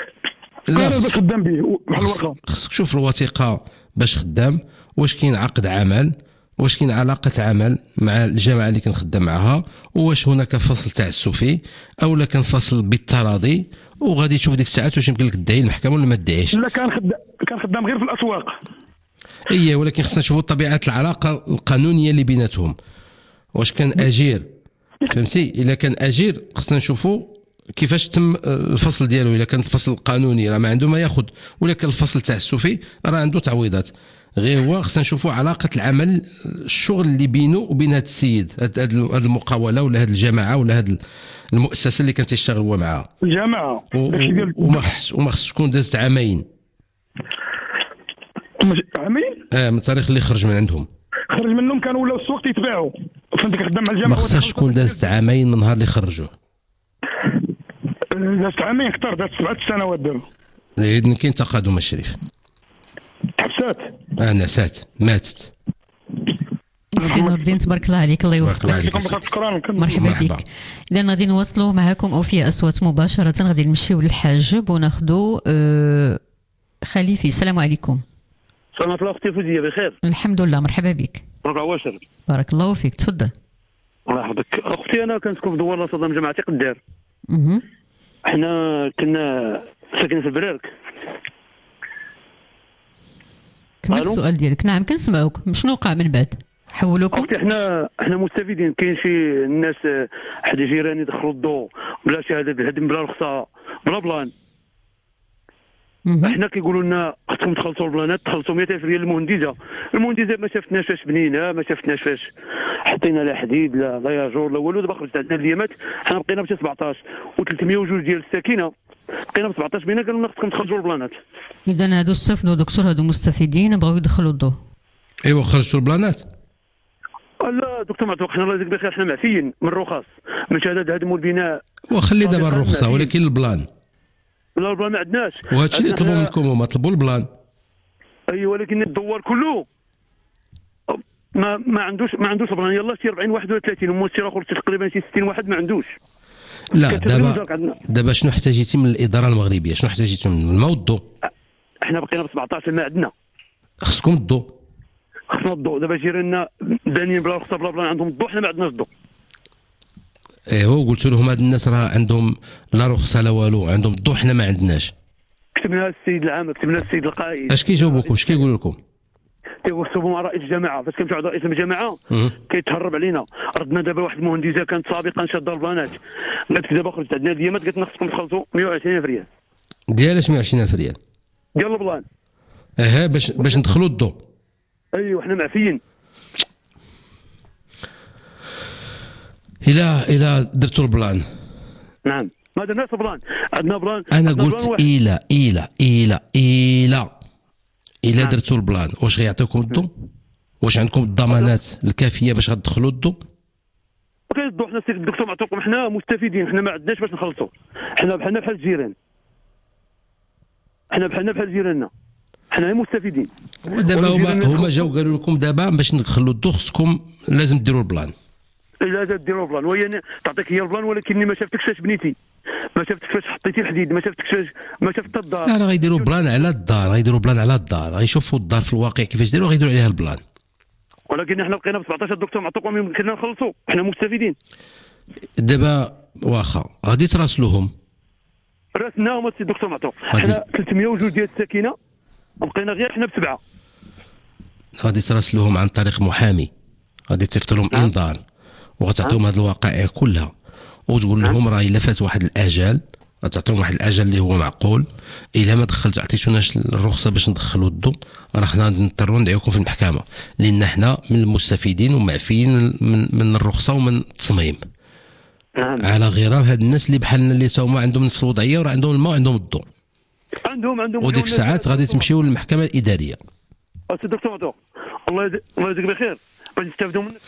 باش خدام به بحال الورقه. خصك تشوف الوثيقه باش خدام، واش كاين عقد عمل، واش كاين علاقه عمل مع الجامعه اللي كنخدم معها، واش هناك فصل تعسفي او لا كان فصل بالتراضي، وغادي تشوف ديك الساعات واش يمكن لك تدعي المحكمه ولا ما تدعيش. لا كان خدام غير في الاسواق. ولكن خصنا نشوفوا طبيعه العلاقه القانونيه اللي بيناتهم. واش كان اجير، فهمتي؟ الا كان اجير خصنا نشوفوا كيفاش تم الفصل ديالو. الا كان الفصل القانوني راه ما عنده ما ياخذ، ولا كان الفصل التعسفي راه عنده تعويضات. غير هو خصنا نشوفوا علاقه العمل، الشغل اللي بينه وبين هذا السيد، هذه المقاوله ولا هذه الجماعه ولا هذه المؤسسه اللي كان تيشتغل هو معها. الجماعه وما خص تكون دازت عامين. من التاريخ اللي خرج من عندهم. خرج منهم كانوا ولاو السوق يتباعوا. فهمتك؟ خدام مع الجامعه. ما خصهاش تكون دازت عامين من نهار اللي خرجوه. دازت عامين اكثر، دازت 7 سنوات دابا. إذن كاين تقادم الشريف. حبسات. نسات ماتت. سي نور الدين تبارك الله عليك، الله يوفقك. مرحبا بك. اذا غادي نواصلوا معكم اوفياء اصوات مباشره، غادي نمشيو للحاجب وناخذوا خليفي. السلام عليكم. سلامة الله اختي فوزيه بخير. الحمد لله، مرحبا بك. واشر. بارك الله فيك، تفضل. الله يحفظك اختي. انا كنسكن في دوار صدام جماعتي قدار. احنا كنا ساكنين في البرارك. كمل السؤال ديالك. نعم كنسمعوك، شنو وقع من بعد؟ حولوكم؟ احنا مستفيدين. كاين شي الناس حد جيراني يدخلوا الضوء بلا شهاده الهدم بلا رخصه بلا بلان. احنا كيقولوا لنا خصكم تخلصوا البلانات، تخلصوا 200,000 ريال للمهندسه. المهندسه ما شافتناش فاش بنينا، ما شافتناش فاش حطينا لا حديد لا ياجور لا والو. دابا خرجت عندنا اليامات حنا بقينا ب 17 و302 ديال الساكنه، بقينا ب 17 بينا قالوا لنا خصكم تخرجوا البلانات. اذا هادو استفدوا دكتور، هادو مستفيدين بغاو يدخلوا الضوء. ايوا خرجتوا البلانات؟ لا دكتور معتوق، حنا الله يجزيك بخير حنا معفيين من الرخص من شهاده هدم البناء. وخلي دابا الرخصه ولكن البلان. لا البلان ما عندناش. وهادشي اللي طلبوا منكم هما، طلبوا البلان. ايوه ولكن الدوار كله ما عندوش بلان. يلاه شي 40 31 وموسير اخر تقريبا شي 60 واحد ما عندوش. لا دابا شنو احتاجيتي من الاداره المغربيه؟ شنو احتاجيتي من الماء والضوء؟ احنا بقينا ب 17 ما عندنا. خصكم الضوء. خصنا الضوء. دابا جيراننا دانيين بلا رخصه بلا بلان عندهم الضوء، حنا ما عندناش الضوء. ايوا قلت لهم هاد الناس راه عندهم لا رخصه لا والو، عندهم الضوء، حنا ما عندناش. كتبنا السيد العام، كتبنا السيد القائد. اش كيجاوبوكم؟ اش كيقولوا لكم؟ كيوصفوا مع رئيس الجماعه. فاش كنمشيو عند رئيس الجماعه كيتهرب علينا. ردنا دابا واحد المهندسه كانت سابقا شاده البلانات، قالت دابا خرجت عندنا اليامات، قالت لنا خصكم تخلصوا 120,000 ريال. ديال اش 120,000 ريال؟ ديال البلان. باش ندخلوا الضوء. ايوا حنا معفيين. الى درتوا البلان. نعم ما درناش البلان، عندنا بلان. انا قلت الى درتوا البلان واش غيعطيوكم الضوء؟ واش عندكم الضمانات الكافيه باش غتدخلوا الضوء؟ كاين الضوء. حنا السيد الدكتور معتوق حنا مستفيدين، حنا ما عندناش باش نخلصوا. حنا بحالنا بحال الجيران، حنا بحالنا بحال جيراننا، حنا مستفيدين. دابا هما جاو قالوا لكم دابا باش ندخلوا الضوء خصكم لازم ديروا البلان. لازم ديروا البلان، وهي تعطيك هي البلان ولكني ما شفتكش فاش بنيتي، ما شفتك فاش حطيتي الحديد، ما شفتكش فاش، ما شفت الدار. لا غيديروا بلان على الدار، غيديروا بلان على الدار، غيشوفوا الدار في الواقع كيفاش ديروا، غيديروا عليها البلان. ولكن احنا بقينا ب 17 الدكتور معطوق ما يمكننا نخلصوا، احنا مستفيدين. دابا واخا غادي تراسلوهم. راسلناهم السي الدكتور معطوق، حنا 302 ديال الساكنه بقينا غير حنا بسبعه. غادي تراسلوهم عن طريق محامي، غادي تصيفط لهم انذار وغتعطيهم هذه الوقائع كلها وتقول لهم راه الا فات واحد الاجل غتعطيهم واحد الاجل اللي هو معقول، الا ما عطيتوناش الرخصه باش ندخلوا الضوء راه حنا نضطروا ندعيوكم في المحكمه، لان حنا من المستفيدين ومعفيين من الرخصه ومن التصميم. على غرار هاد الناس اللي بحالنا اللي هما عندهم نفس الوضعيه وراه عندهم الماء وعندهم الضوء. عندهم وديك الساعات غادي تمشيو للمحكمه الاداريه. السي دكتور معطوق الله يجزيك بخير باش نستافدوا منك.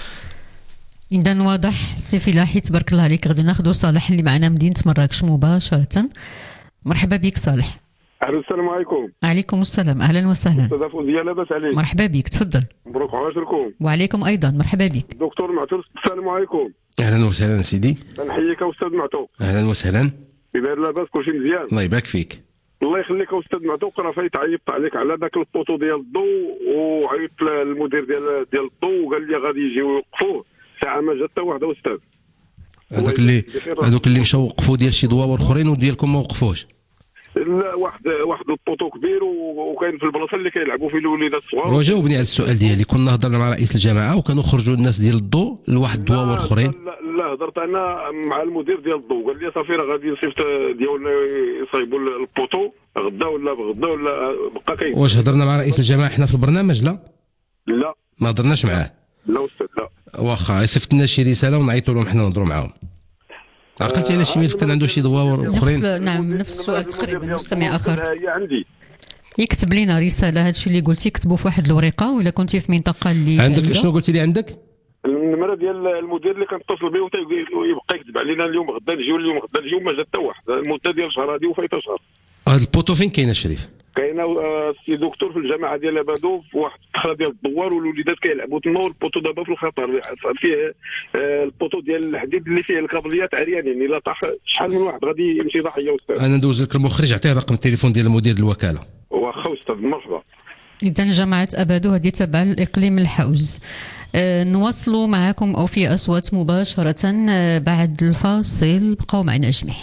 إذا واضح سي فلاحي تبارك الله عليك. غادي ناخذوا صالح اللي معنا مدينة مراكش مباشرة. مرحبا بك صالح. السلام عليكم. عليكم السلام، أهلا وسهلا. أستاذ فوزية لاباس عليك؟ مرحبا بك تفضل. مبروك عاشركم. وعليكم أيضا مرحبا بك. دكتور معتوق السلام عليكم. أهلا وسهلا سيدي. نحييك أستاذ معتوق. أهلا وسهلا. بما لاباس كلشي مزيان. الله يبارك فيك. الله يخليك استاذ معتوق. راه فايت عيطت عليك على ذاك البوطو ديال الضوء وعيطت للمدير ديال الضوء وقال لي غادي يجيو يوقفوه، ساعه ما جات حتى واحده استاذ. هذوك اللي مشاو وقفوا ديال شي دواور اخرين وديالكم ما وقفوش. لا واحد البوطو كبير وكاين في البلاصه اللي كيلعبوا فيه الوليدات الصغار. وجاوبني على السؤال ديالي. كنا هضرنا مع رئيس الجماعه وكانوا خرجوا الناس ديال الضوء لواحد الدواور اخرين. لا هضرت انا مع المدير ديال الضوء قال لي صافي راه غادي نصيفط ديالنا يصايبوا البوطو غدا ولا بقى كاين. واش هضرنا مع رئيس الجماعه حنا في البرنامج؟ لا ما هضرناش معاه. لا استاذ لا. واخا يصيفط لنا شي رساله ونعيطوا لهم حنا نهضروا معاهم. عقلتي على شي ميل كان عنده شي دواور اخرين؟ نعم نفس السؤال تقريبا. مستمع اخر هي عندي يكتب لنا رساله. هادشي اللي قلتي كتبوا في واحد الورقه، ولا كنتي في منطقه اللي عندك شنو قلتي لي عندك؟ النمره ديال المدير اللي كنتصل به ويبقى يكذب علينا اليوم غدا نجيو اليوم غدا نجيو، ما جا حتى واحد. المده ديال شهر هذه وفايته شهر. هذا البوطو فين كاين الشريف؟ كاينه السي دكتور في الجامعه ديال ابادو في واحد الصخره ديال الدوار، والوليدات كيلعبوا تما، والبوطو دابا في الخطر فيه البوطو ديال الحديد اللي فيه الكابليات عريانين، الا طاح شحال من واحد غادي يمشي ضحيه. استاذ انا ندوز لك المخرج، عطيه رقم التليفون ديال مدير الوكاله. واخا استاذ مرحبا. إذن جامعة أبادو هذه تبع الإقليم الحوز. نواصلوا معكم أو في أصوات مباشرة بعد الفاصل. بقوا معنا جميع.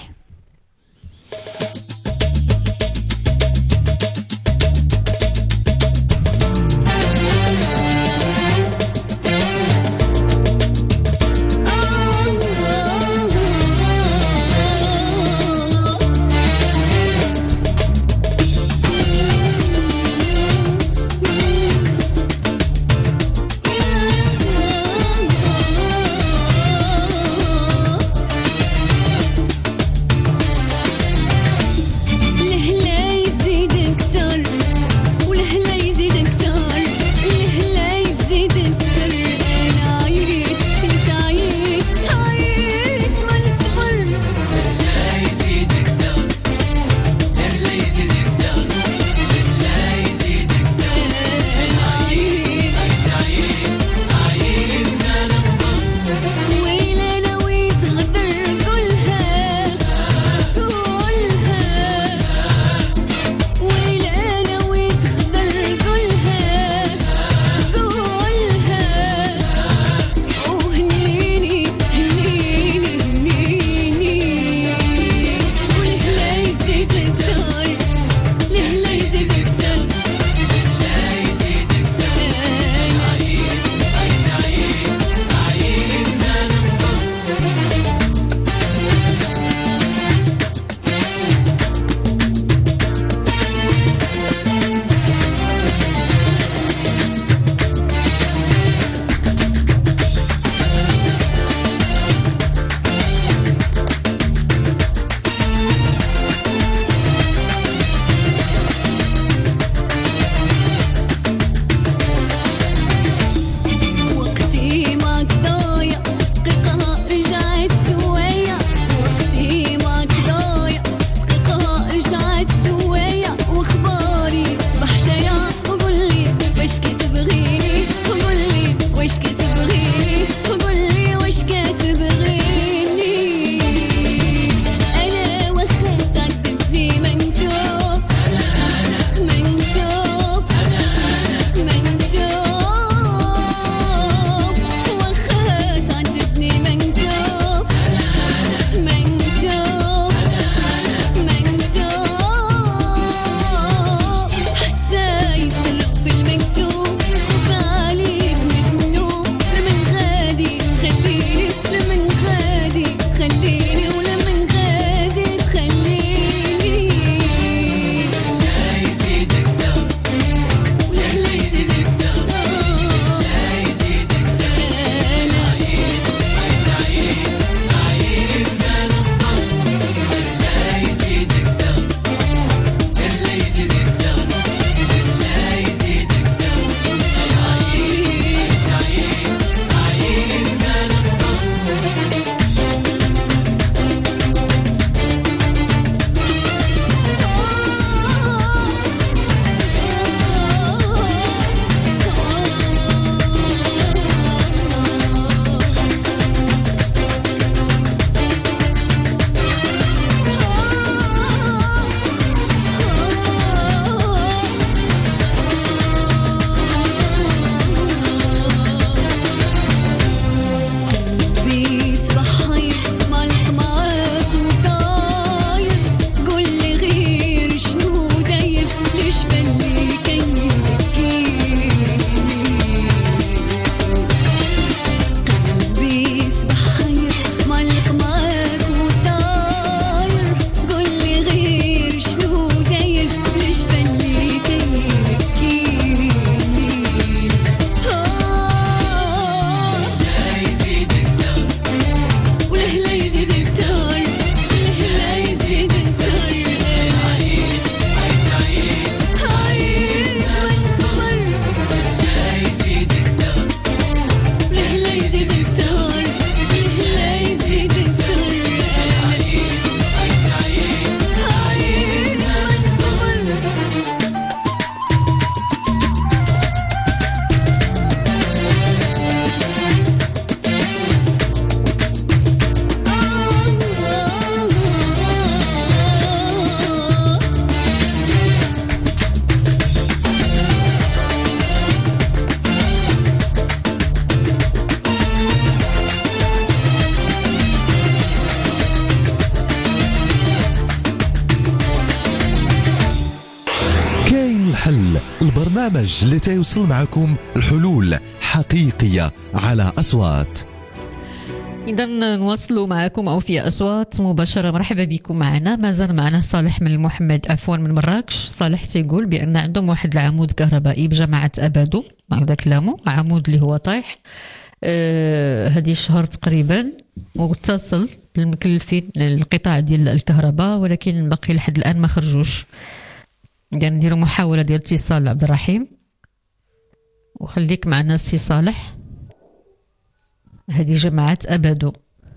البرنامج اللي تيوصل معكم الحلول حقيقية على أصوات. إذا نواصلوا معكم أو في أصوات مباشرة. مرحبا بكم معنا. مازال معنا صالح من محمد عفوا من مراكش. صالح تيقول بأن عندهم واحد العمود كهربائي بجماعة أبادو، هذا كلامه، عمود اللي هو طايح هذه شهر تقريبا، واتصل بالمكلفين القطاع ديال الكهرباء، ولكن باقي لحد الآن ما خرجوش. يعني نديروا محاولة ديال اتصال عبد الرحيم، وخليك معنا سي صالح. هذه جماعة أبادو.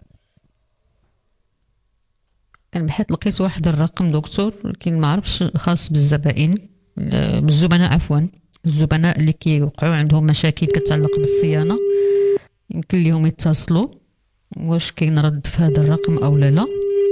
كان بحث لقيت واحد الرقم دكتور، لكن ما عرفش خاص بالزبائن بالزبناء عفوا، الزبناء اللي كيوقعوا عندهم مشاكل كتعلق بالصيانة، يمكن لهم يتصلوا. واش كاين رد في هذا الرقم أو لا؟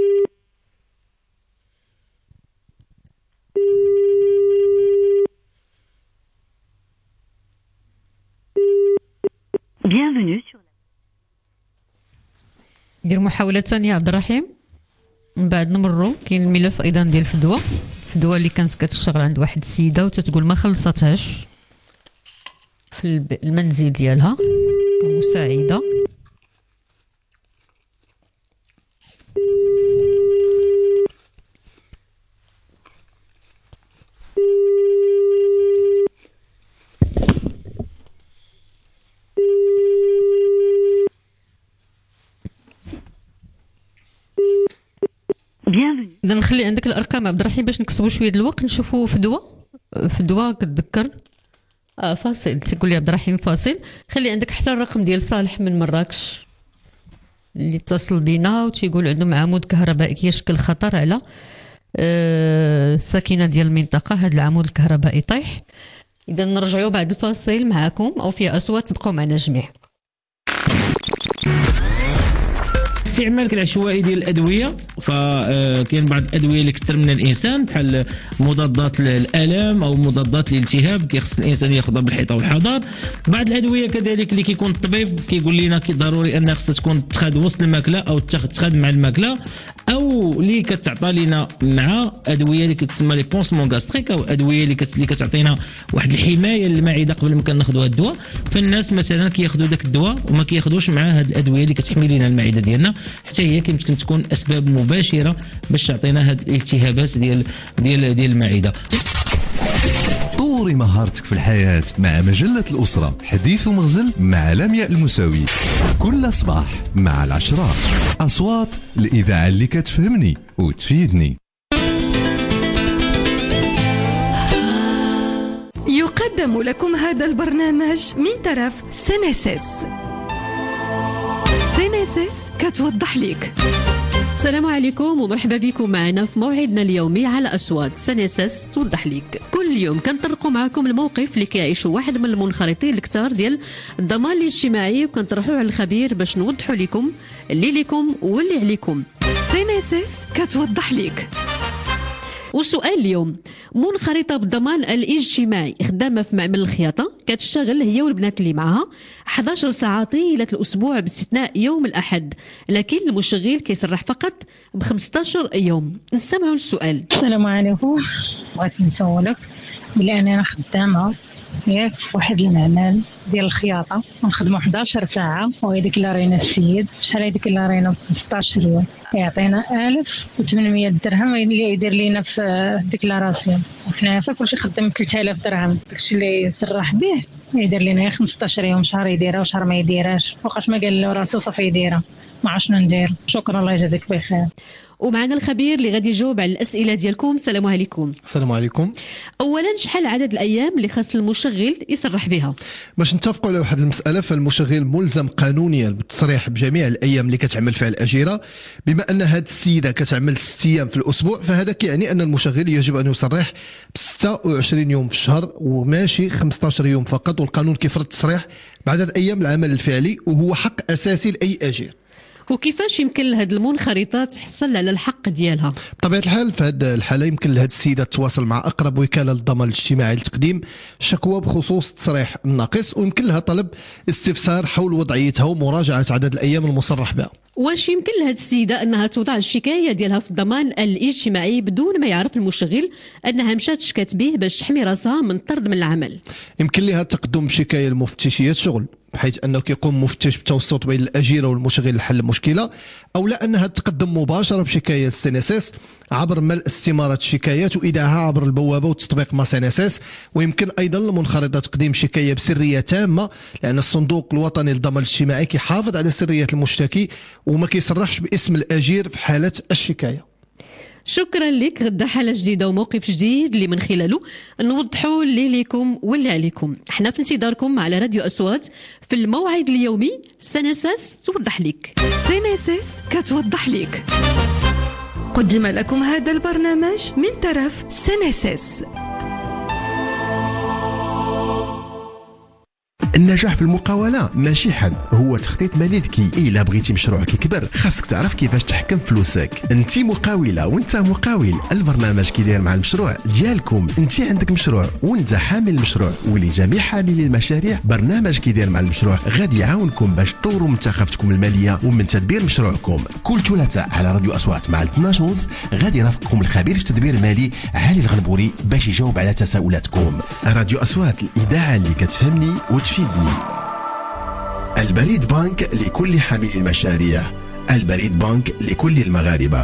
ندير محاولة ثانية عبد الرحيم، من بعد نمروا. كاين الملف ايضا ديال فدوى اللي كانت كتشتغل عند واحد السيده وتتقول ما خلصتهاش في المنزل ديالها كمساعده. إذا نخلي عندك الأرقام عبد الرحيم باش نكسبوا شوية الوقت. نشوفوا فدوى كتذكر فاصل. تقول لي عبد الرحيم فاصل. خلي عندك حتى الرقم ديال صالح من مراكش اللي اتصل بينا وتيقول عندهم عمود كهربائي كيشكل خطر على الساكنة ديال المنطقة. هذا العمود الكهربائي طيح. إذا نرجعوا بعد الفاصل معكم أو في أصوات. تبقوا معنا جميع. استعمالك العشوائي ديال الادويه، فكاين بعض الادويه اللي كثر من الانسان بحال مضادات الالام او مضادات الالتهاب كيخص الانسان ياخذها بالحيطه والحذر. بعض الادويه كذلك اللي كيكون الطبيب كيقول لنا ضروري انها خصها تكون تاخذ وسط الماكله او تاخذ مع الماكله، او اللي كتعطى لنا مع ادويه اللي كتسمى لي بونسمون غاستريك، او ادويه اللي كتعطينا واحد الحمايه للمعده قبل ما كناخذوا هذا الدواء. فالناس مثلا كياخذوا داك الدواء وما كياخذوش مع هذه الادويه اللي كتحمي لنا المعده ديالنا، حتى هي يمكن تكون اسباب مباشره باش تعطينا هذه الالتهابات ديال المعده. طوري مهارتك في الحياة مع مجلة الأسرة، حديث ومغزل مع لمياء المساوي، كل صباح مع العشرة. أصوات الإذاعة اللي كتفهمني وتفيدني. يقدم لكم هذا البرنامج من طرف سينيسيس. سينيسيس كتوضح لك. السلام عليكم ومرحبا بكم معنا في موعدنا اليومي على أصوات سينيسيس توضح لك. كل يوم كنطرقوا معكم الموقف اللي كيعيشوا واحد من المنخرطين الكثار ديال الضمان الاجتماعي، وكنطرحوه على الخبير باش نوضحوا لكم اللي لكم واللي عليكم. سينيسيس كتوضح لك. والسؤال اليوم: منخرطة بالضمان الاجتماعي، خدامة في معمل الخياطة، كتشتغل هي والبنات اللي معها 11 ساعة طيلة الأسبوع باستثناء يوم الأحد، لكن المشغل كيسرح فقط ب15 يوم. نستمعوا للسؤال. السلام عليكم، بغيت نسولك بلي أنا خدامة ياك في واحد المعمل ديال الخياطة، ونخدمو 11 ساعة، وهذيك اللي رينا السيد شحال هذيك اللي رينا في 16 يوم يعطينا 1800 درهم اللي يدير لينا في الديكلاراسيون، وحنا في كلشي خدام 3000 درهم. داكشي اللي يسرح به يدير لينا 15 يوم، شهر يديرها وشهر ما يديرهاش، فوقاش ما قال له راسو صافي يديرها، ما عرفش شنو ندير. شكرا، الله يجازيك بخير. ومعنا الخبير اللي غادي يجاوب على الأسئلة ديالكم. السلام عليكم. السلام عليكم. أولا، شحال عدد الأيام اللي خاص المشغل يسرح بها؟ باش نتفقوا على واحد المسألة، فالمشغل ملزم قانونيا بالتصريح بجميع الأيام اللي كتعمل فيها الأجيرة. بما أن هاد السيدة كتعمل 6 أيام في الأسبوع، فهذا كيعني أن المشغل يجب أن يصرح ب 26 يوم في الشهر وماشي 15 يوم فقط، والقانون كيفرض التصريح بعدد أيام العمل الفعلي، وهو حق أساسي لأي أجير. وكيفاش يمكن لهاد المنخرطة تحصل على الحق ديالها؟ بطبيعة الحال في هذه الحالة يمكن لهاد السيدة تتواصل مع أقرب وكالة للضمان الاجتماعي لتقديم شكوى بخصوص التصريح الناقص، ويمكن لها طلب استفسار حول وضعيتها ومراجعة عدد الأيام المصرح بها. واش يمكن لهذه السيده انها توضع الشكايه ديالها في الضمان الاجتماعي بدون ما يعرف المشغل انها مشات شكات به باش تحمي راسها من الطرد من العمل؟ يمكن لها تقدم بشكايه لمفتشيه الشغل، بحيث انه كيقوم مفتش بالتوسط بين الاجيره والمشغل لحل المشكله، او لا انها تقدم مباشره بشكايه للسينيسيس عبر ملء استماره الشكايات وايداعها عبر البوابه وتطبيق ما سينيسيس. ويمكن ايضا للمنخرطه تقديم شكايه بسريه تامه، لان الصندوق الوطني للضمان الاجتماعي كيحافظ على سريه المشتكي وما كيصرحش باسم الاجير في حاله الشكايه. شكرا لك. غدا حالة جديدة وموقف جديد اللي من خلاله نوضحوا اللي لكم واللي عليكم. احنا في انتظاركم على راديو أصوات في الموعد اليومي سينيسيس توضح لك. سينيسيس كتوضح لك. قدم لكم هذا البرنامج من طرف سينيسيس. النجاح في المقاولة ماشي حل، هو تخطيط مالي ذكي. إلا بغيتي مشروعك يكبر خاصك تعرف كيفاش تحكم فلوسك. انت مقاولة وانت مقاول، البرنامج كيدير مع المشروع ديالكم. انت عندك مشروع وانت حامل المشروع، ولجميع حاملي المشاريع برنامج كيدير مع المشروع غادي يعاونكم باش تطوروا من ثقافتكم المالية ومن تدبير مشروعكم. كل ثلاثاء على راديو أصوات مع 12:30 غادي يرافقكم الخبير في التدبير المالي علي الغنبوري باش يجاوب على تساؤلاتكم. راديو أصوات، الإذاعة اللي كتفهمني وتفيدني. البريد بنك لكل حامل المشاريع، البريد بنك لكل المغاربة.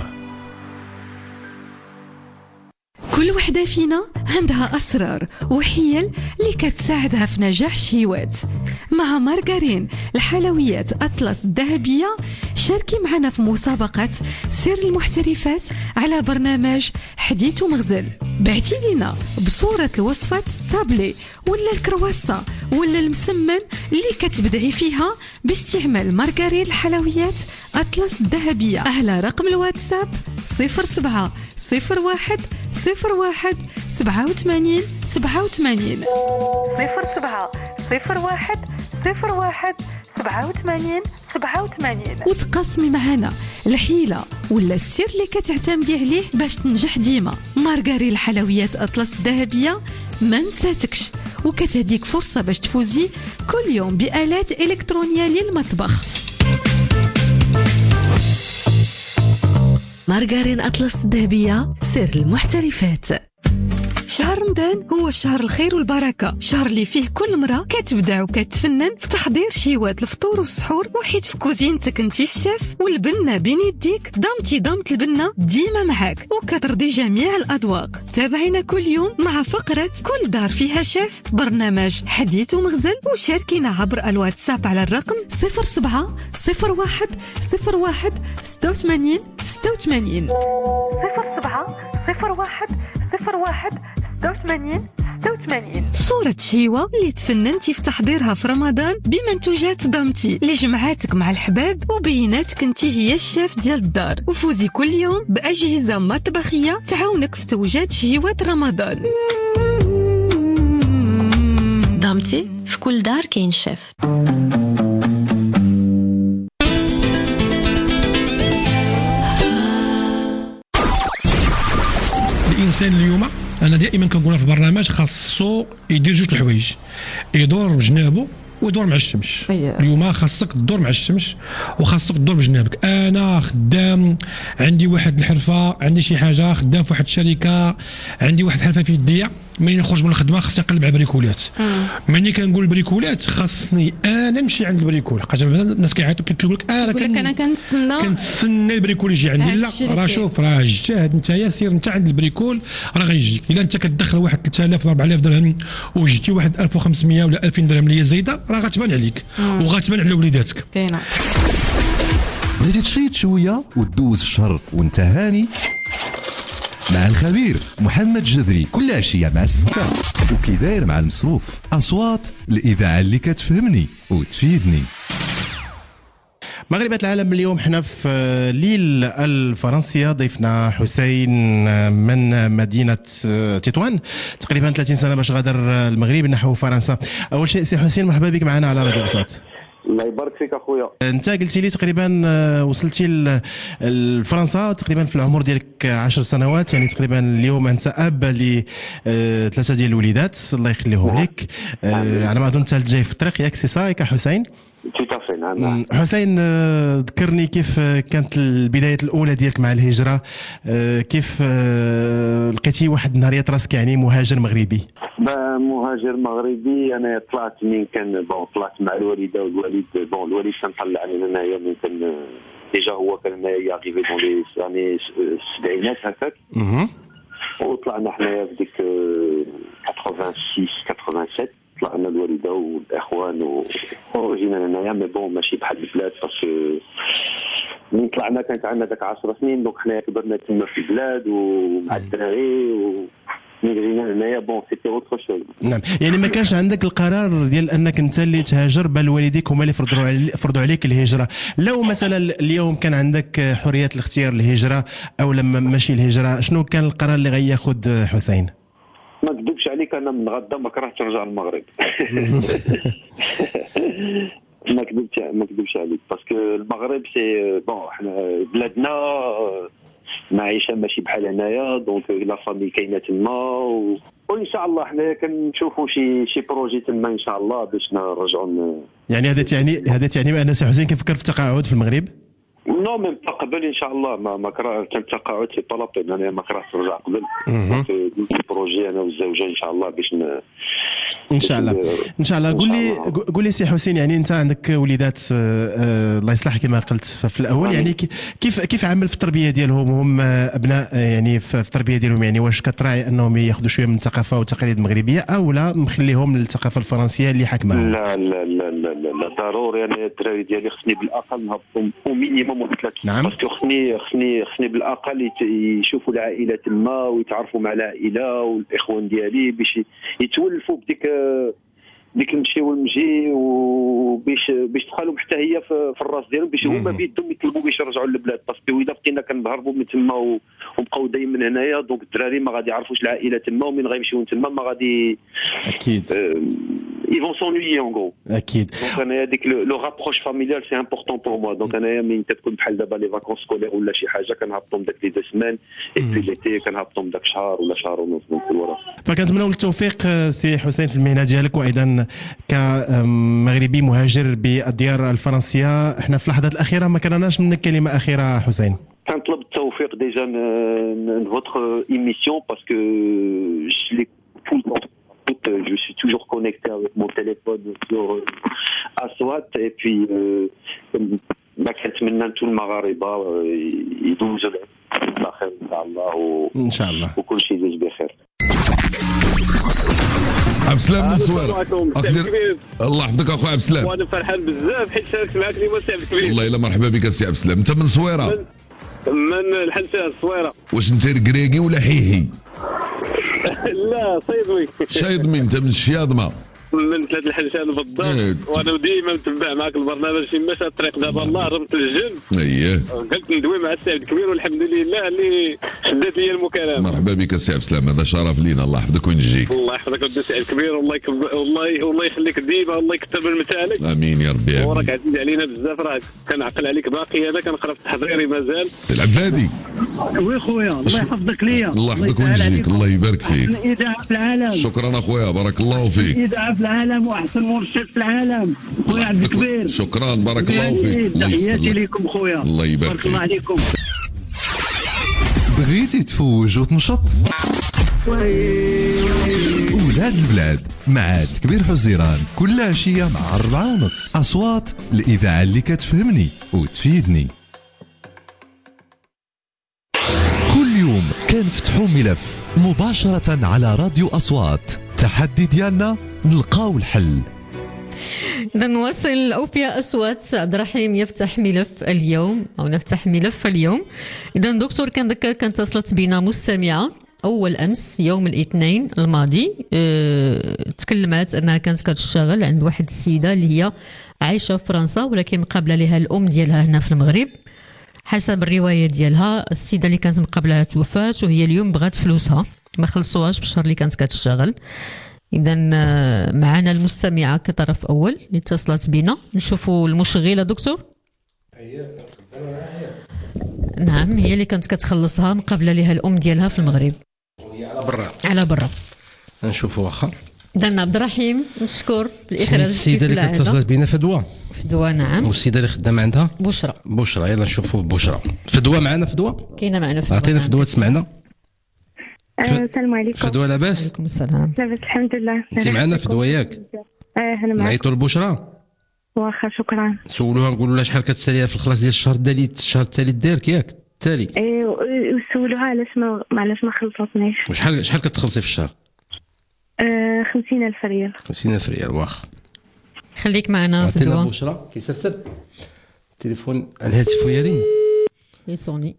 كل وحدة فينا عندها أسرار وحيل اللي كتساعدها في نجاح شهيوات. مع مارغارين الحلويات أطلس الذهبية شاركي معنا في مسابقة سر المحترفات على برنامج حديث ومغزل. بعتي لنا بصورة الوصفات الصابلي ولا الكرواسة ولا المسمن اللي كتبدعي فيها باستعمال مارغارين الحلويات أطلس الذهبية على رقم الواتساب 07 01 01 87 87 07 01 01 87 87. وتقاسمي معنا الحيلة ولا السر اللي كتعتمدي عليه باش تنجح ديما. مارغاري الحلويات أطلس الذهبية ما نساتكش، وكتهديك فرصة باش تفوزي كل يوم بآلات إلكترونية للمطبخ. مارغارين أطلس الذهبية سر المحترفات. شهر رمضان هو شهر الخير والبركة، شهر اللي فيه كل مرة كتبدع وكتفنن في تحضير شهيوات الفطور والسحور، وحيت في كوزينتك انتي الشاف والبنة بين يديك. ضمت البنة ديما معاك وكترضي جميع الأذواق. تابعينا كل يوم مع فقرة كل دار فيها شاف، برنامج حديث ومغزل، وشاركينا عبر الواتساب على الرقم 07 01 01 86 86 07 01 01 86 86. صورة شهيوة اللي تفننتي في تحضيرها في رمضان بمنتوجات ضمتي اللي جمعاتك مع الحباب وبيناتك انتي هي الشاف ديال الدار. وفوزي كل يوم بأجهزة مطبخية تعاونك في توجات شهيوات رمضان. ضمتي في كل دار كاين شاف. الانسان اليوم انا دائما كنقولها في البرنامج خاصو يدير جوج الحوايج، يدور بجنابه ويدور مع الشمس. اليوم خاصك تدور مع الشمس وخاصك تدور بجنابك. انا خدام، عندي واحد الحرفه، عندي شي حاجه، خدام في واحد الشركه، عندي واحد الحرفه في يديا. ملي نخرج من الخدمه خاصني نقلب على بريكولات. ملي كنقول البريكولات خاصني انا نمشي عند البريكول. حاجه الناس كيعيطوا كيقول لك انا كنتسنى البريكول يجي عندي. لا راه شوف، راه جاهد نتايا، سير انت عند البريكول راه غيجيك. الا انت كتدخل واحد 3000 4000 درهم وجيتي واحد 1500 ولا 2000 درهم اللي هي زايده، راه غتبان عليك وغتبان على وليداتك. كاينه. بغيتي تشيط شويه وتدوز في الشهر وانت هاني مع الخبير محمد جذري كل عشيه مع 6 وكي داير مع المصروف. أصوات، الإذاعة اللي كتفهمني وتفيدني. مغربات العالم اليوم حنا في ليل الفرنسية. ضيفنا حسين من مدينة تطوان، تقريبا 30 سنة باش غادر المغرب نحو فرنسا. أول شيء سي حسين، مرحبا بك معنا على راديو أصوات. الله يبارك فيك اخويا. انت قلتي لي تقريبا وصلتي لفرنسا تقريبا في العمر ديالك 10 سنوات، يعني تقريبا اليوم انت اب ل3 ديال الوليدات الله يخليهم لك. على ما اظن انت جاي في الطريق، ياك سي صا ياك حسين؟ تيتافي. نعم. حسين، ذكرني كيف كانت البداية الأولى ديالك مع الهجرة، كيف لقيتي واحد النهار راسك يعني مهاجر مغربي؟ مهاجر مغربي. انا طلعت من كان طلعت مع الوالده والوالد. الوالد كان طلعني هنايا من كان ديجا هو كان هنايا غيفي دون لي يعني السبعينات هكاك. وطلعنا حنايا في ديك 86 87 طلعنا الوالده والاخوان وجينا هنايا. مي ماشي بحال البلاد باسكو من طلعنا كانت عندنا داك 10 سنين، دونك حنايا كبرنا تما في البلاد ومع الدراري جينا هنايا سيتي اوتر شوز. نعم، يعني ما كانش عندك القرار ديال انك انت اللي تهاجر، بل والديك هما اللي فرضوا عليك الهجره. لو مثلا اليوم كان عندك حريه الاختيار الهجره او لما ماشي الهجره، شنو كان القرار اللي غياخذ حسين؟ ما نكذبش عليك، انا من غدا ما كرهتش نرجع للمغرب. ما كذبش عليك باسكو المغرب سي حنا بلادنا معيشه ماشي بحال هنايا، دونك لا فامي كاينه تما وان شاء الله حنا كنشوفوا شي بروجي تما ان شاء الله باش نرجعوا. يعني هذا تعني بان سي حسين كيفكر في التقاعد في المغرب؟ نو ميم با قبل ان شاء الله ما كره كان التقاعد سي با لابين. انا ما كرهتش نرجع قبل بروجي انا والزوجه ان شاء الله باش ان شاء الله. قول لي سي حسين، يعني انت عندك وليدات الله يصلح كما قلت في الاول، يعني كيف عمل في التربيه ديالهم؟ هم ابناء يعني في التربيه ديالهم، يعني واش كتراعي انهم ياخذوا شويه من الثقافه والتقاليد المغربيه او لا مخليهم للثقافه الفرنسيه اللي حاكمه؟ لا لا لا لا لا ضروري. انا الدراري ديالي خصني بالاقل نهبطهم مينيموم 3. نعم. باسكو خصني بالاقل يشوفوا العائله تما ويتعرفوا مع العائله والاخوان ديالي باش يتولفوا ديك المشي والمجي وباش تخلهم حتى هي في الراس ديالهم باش هما بيدهم يطلبوا باش يرجعوا للبلاد. باسكو اذا بقينا كنهربوا من تما وبقاو دايما هنايا، دونك الدراري ما غادي يعرفوش العائله تما، ومن غيمشيو تما ما غادي اكيد ils vont s'ennuyer en gros. اكيد. دونك انا هذيك لو رابروش فاميليال سي امبورطون بور موا. دونك انايا من تكون بحال دابا لي فاكونس سكولير ولا شي حاجه كنهبطهم داك لي 2 سمان، اي بي ليتي كنهبطهم داك شهر ولا شهر ونص من الورا. فكنتمناو التوفيق سي حسين في المهنه ديالك، وايضا كمغربي مهاجر بالديار الفرنسيه. احنا في اللحظات الاخيره ما كرهناش منك كلمه اخيره حسين. كنطلب التوفيق ديجا نفوتر ايميسيون باسكو جو لي tout le temps. Je suis toujours connecté avec mon téléphone sur Aswat et puis ما كنتمنى لكل المغاربه يدوزوا بخير ان شاء الله وكل شيء يجي بخير. عبد السلام من صويرة. الله يحفظك اخويا عبد السلام. وانا فرحان بزاف حيت شاركت معك اليوم سي عبد الكبير. والله الا مرحبا بك سي عبد السلام. انت من صويرة؟ من الحنسان الصويرة. واش انت ركراكي ولا حيحي؟ لا صيدوي. شايضمي. انت من الشياضمه؟ من 3 الحنشان بالضبط. وانا ديما متبع معك البرنامج في مشى الطريق دابا الله رمت للجن. اييه قلت ندوي مع السي عبد الكبير والحمد لله اللي شدات لي المكالمه. مرحبا بك سي عبد السلام، هذا شرف لينا. الله يحفظك وينجيك. الله يحفظك ودي سي عبد الكبير، والله يخليك ديما، الله يكثر من متاعك. امين يا ربي. وراك عزيز علينا بزاف، راك كنعقل عليك باقي. هذا كنقرا في التحضيري مازال. العبادي. وي خويا الله يحفظك ليا. الله يحفظك وينجيك. الله يبارك فيك. اذاعه في العالم. شكرا اخويا، بارك الله فيك. اذاعه في العالم واحسن مرشد في العالم خويا عبد الكبير. شكرا بارك الله فيك. تحياتي لكم خويا. الله يبارك فيك. الله عليكم. بغيتي تفوج وتنشط؟ ولاد البلاد مع كبير حزيران كل عشية مع 4:30. أصوات الإذاعة اللي كتفهمني وتفيدني. كل يوم كنفتحوا ملف مباشرة على راديو أصوات. تحدي ديالنا نلقاو الحل. إذا نواصل أوفياء أصوات. عبد الرحيم يفتح ملف اليوم أو نفتح ملف اليوم. إذا دكتور كنذكر كانت اتصلت بنا مستمعة أول أمس يوم الاثنين الماضي، تكلمت أنها كانت كتشتغل عند واحد السيدة اللي هي عايشة في فرنسا، ولكن مقابلة لها الأم ديالها هنا في المغرب. حسب الرواية ديالها السيدة اللي كانت مقابلها توفات، وهي اليوم بغات فلوسها ما خلصوهاش بالشهر اللي كانت كتشتغل. إذا معنا المستمعة كطرف أول اللي اتصلت بنا. نشوفوا المشغلة دكتور. نعم، هي اللي كانت كتخلصها مقابلة لها الأم ديالها في المغرب. على برا نشوفوا واخا. دنا عبد الرحيم مشكور بالاخراج. السيده اللي كتصلت بينا فدوى نعم. والسيده اللي خدامه عندها بشرى. يلا نشوفوا بشرى. فدوى معنا، كاينه معنا فدوى. عطينا فدوى تسمعنا. السلام عليكم. فدوى لاباس؟ عليكم السلام. لاباس الحمد لله. انت معنا فدوى ياك؟ انا معك. نعيطوا لبشرى. واخا شكرا. سولوها نقولوا لها شحال كتساليها في الخلاص ديال الشهر التالي ديالك ياك التالي. وسولوها علاش ما خلصتنيش. شحال كتخلصي في الشهر؟ 50,000 ريال. 50,000 ريال واخا. خليك معنا فدوى. عطينا بشرى كيسرسل التليفون الهاتف يرن يسوني.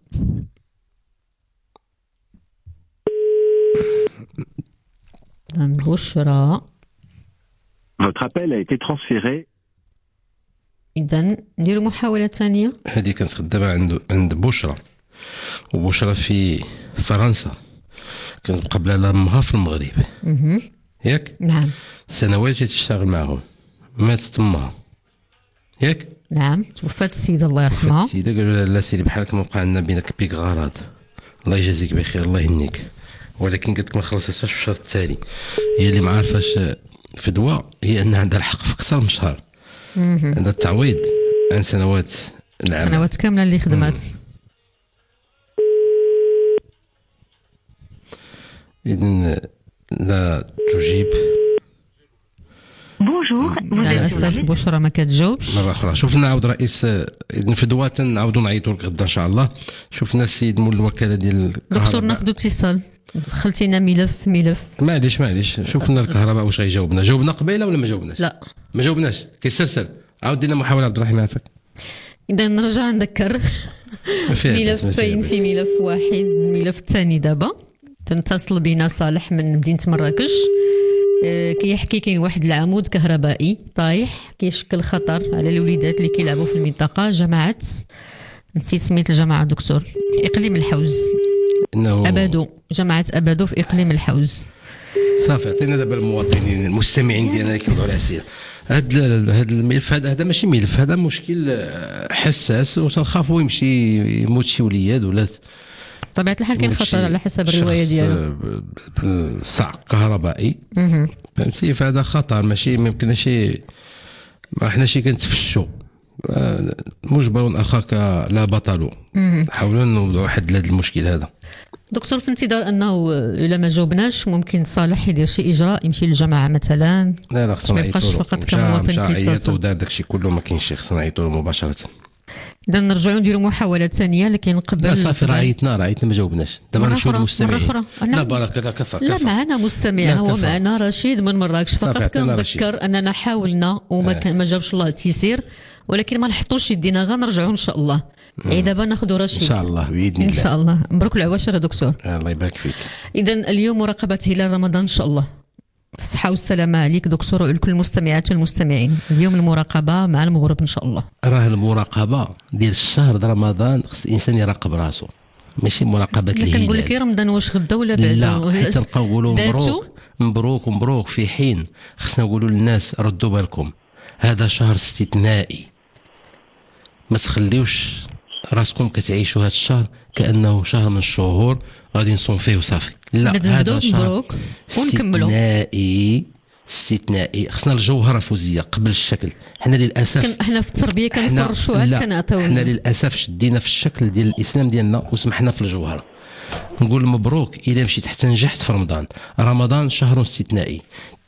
بشرى. Votre appel a été transféré. إذن نديرو محاولة ثانية. هذه كانت خدامة عند بشرى، وبشرى في فرنسا، كانت قبل أمها في المغرب. ياك؟ نعم. سنوات تشتغل معهم، ماتت أمها. ياك؟ نعم. توفات السيدة الله يرحمها. السيدة قالوا لها لا سيدي بحالك ما وقع لنا بينك بيك غرض، الله يجازيك بخير الله يهنيك، ولكن قالت لك ما خلصتهاش في الشهر التالي. هي اللي ما عارفاش فدوى هي أنها عندها الحق في أكثر من شهر. عندها التعويض عن سنوات العمل. سنوات كاملة اللي خدمات. إذن لا تجيب. بونجور. للأسف بشرى ما كتجاوبش. مرة أخرى شوف نعاود رئيس إذن فدوى نعاودو نعيطو لك غدا إن شاء الله. شوفنا السيد مول الوكالة ديال دكتور ناخذ اتصال. دخلتينا ملف معليش شوفنا الكهرباء واش جاوبنا قبيله ولا ما جاوبناش؟ لا ما جاوبناش. كيسرسل عاود دينا محاولة عبد الرحيم عافاك. إذا نرجع نذكر ملفين في ملف واحد. الملف الثاني دابا تنتصل بنا صالح من مدينة مراكش، كيحكي كاين واحد العمود كهربائي طايح كيشكل خطر على الوليدات اللي كيلعبوا في المنطقة. جماعة نسيت سميت الجماعة دكتور، إقليم الحوز. أبادو، جماعة أبادو في إقليم الحوز. صافي عطينا دابا المواطنين المستمعين ديالنا كيبغوا العسير. هذا الملف هذا ماشي ملف، هذا مشكل حساس وتنخافوا يمشي يموت شي وليد ولا طبيعة الحال كاين خطر على حسب الرواية ديالو بالصعق كهربائي. فهمتي؟ فهذا خطر ماشي ما يمكنناش ما حناش كنتفشوا. مجبر اخاك لا بطل. نحاولوا نوضعوا حد لهذا المشكل هذا. دكتور في انتظار انه الا ما جاوبناش ممكن صالح يدير شي اجراء، يمشي للجماعه مثلا. لا خصنا ما يبقاش فقط كمواطن كيتصل ودار داكشي كله ما كاينش، خصنا نعيطوا مباشره. اذا نرجعوا نديروا محاولات ثانيه لكن قبل. صافي عيطنا ما جاوبناش. دابا نشوف المستمعين. لا بارك الله كفى. لا معنا مستمع هو معنا رشيد من مراكش. فقط كنذكر اننا حاولنا وما ما جابش الله التيسير، ولكن ما نحطوش يدينا غنرجعوا ان شاء الله. دابا ناخذوا رشيد ان شاء الله باذن الله. ان شاء الله. مبروك العواشر دكتور. الله يبارك فيك. اذا اليوم مراقبه هلال رمضان ان شاء الله. الصحة والسلامة عليك دكتور ولكل المستمعات والمستمعين. اليوم المراقبة مع المغرب إن شاء الله. راه المراقبة ديال الشهر رمضان خص الإنسان يراقب راسه، ماشي مراقبة الهلال. كنقول لك رمضان واش غدا ولا بعد؟ لا حيت نقولوا مبروك في حين خصنا نقولوا للناس ردوا بالكم هذا شهر استثنائي. ما تخليوش راسكم كتعيشوا هذا الشهر كأنه شهر من الشهور غادي نصوم فيه وصافي. لا هذا شهر استثنائي. خصنا الجوهره فوزيه قبل الشكل. حنا للاسف حنا في التربيه كنفرشوا عاد كنعطيو. حنا للاسف شدينا في الشكل ديال الاسلام ديالنا وسمحنا في الجوهره. نقول مبروك الا مشيت حتى نجحت في رمضان شهر استثنائي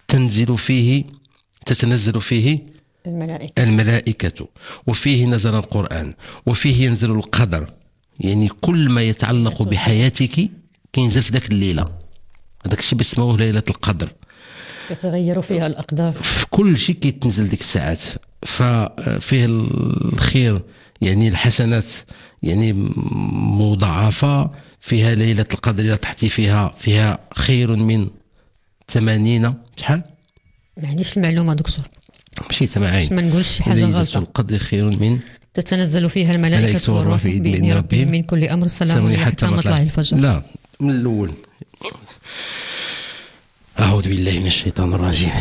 تتنزل فيه الملائكة وفيه نزل القرآن وفيه ينزل القدر. يعني كل ما يتعلق بحياتك كينزل في ذاك الليلة. هذاك الشيء بيسموه ليلة القدر. تتغير فيها الأقدار في كل شيء كيتنزل ديك الساعات. ففيه الخير يعني الحسنات يعني مضاعفة. فيها ليلة القدر إذا تحتي فيها خير من 80 شحال؟ معليش المعلومة دكتور ماشي 80. باش ما نقولش شي حاجة غلطة. ليلة القدر خير من تتنزل فيها الملائكة والروح بإذن ربهم من كل أمر. سلام حتى مطلع الفجر. لا من الأول. أعوذ بالله من الشيطان الرجيم.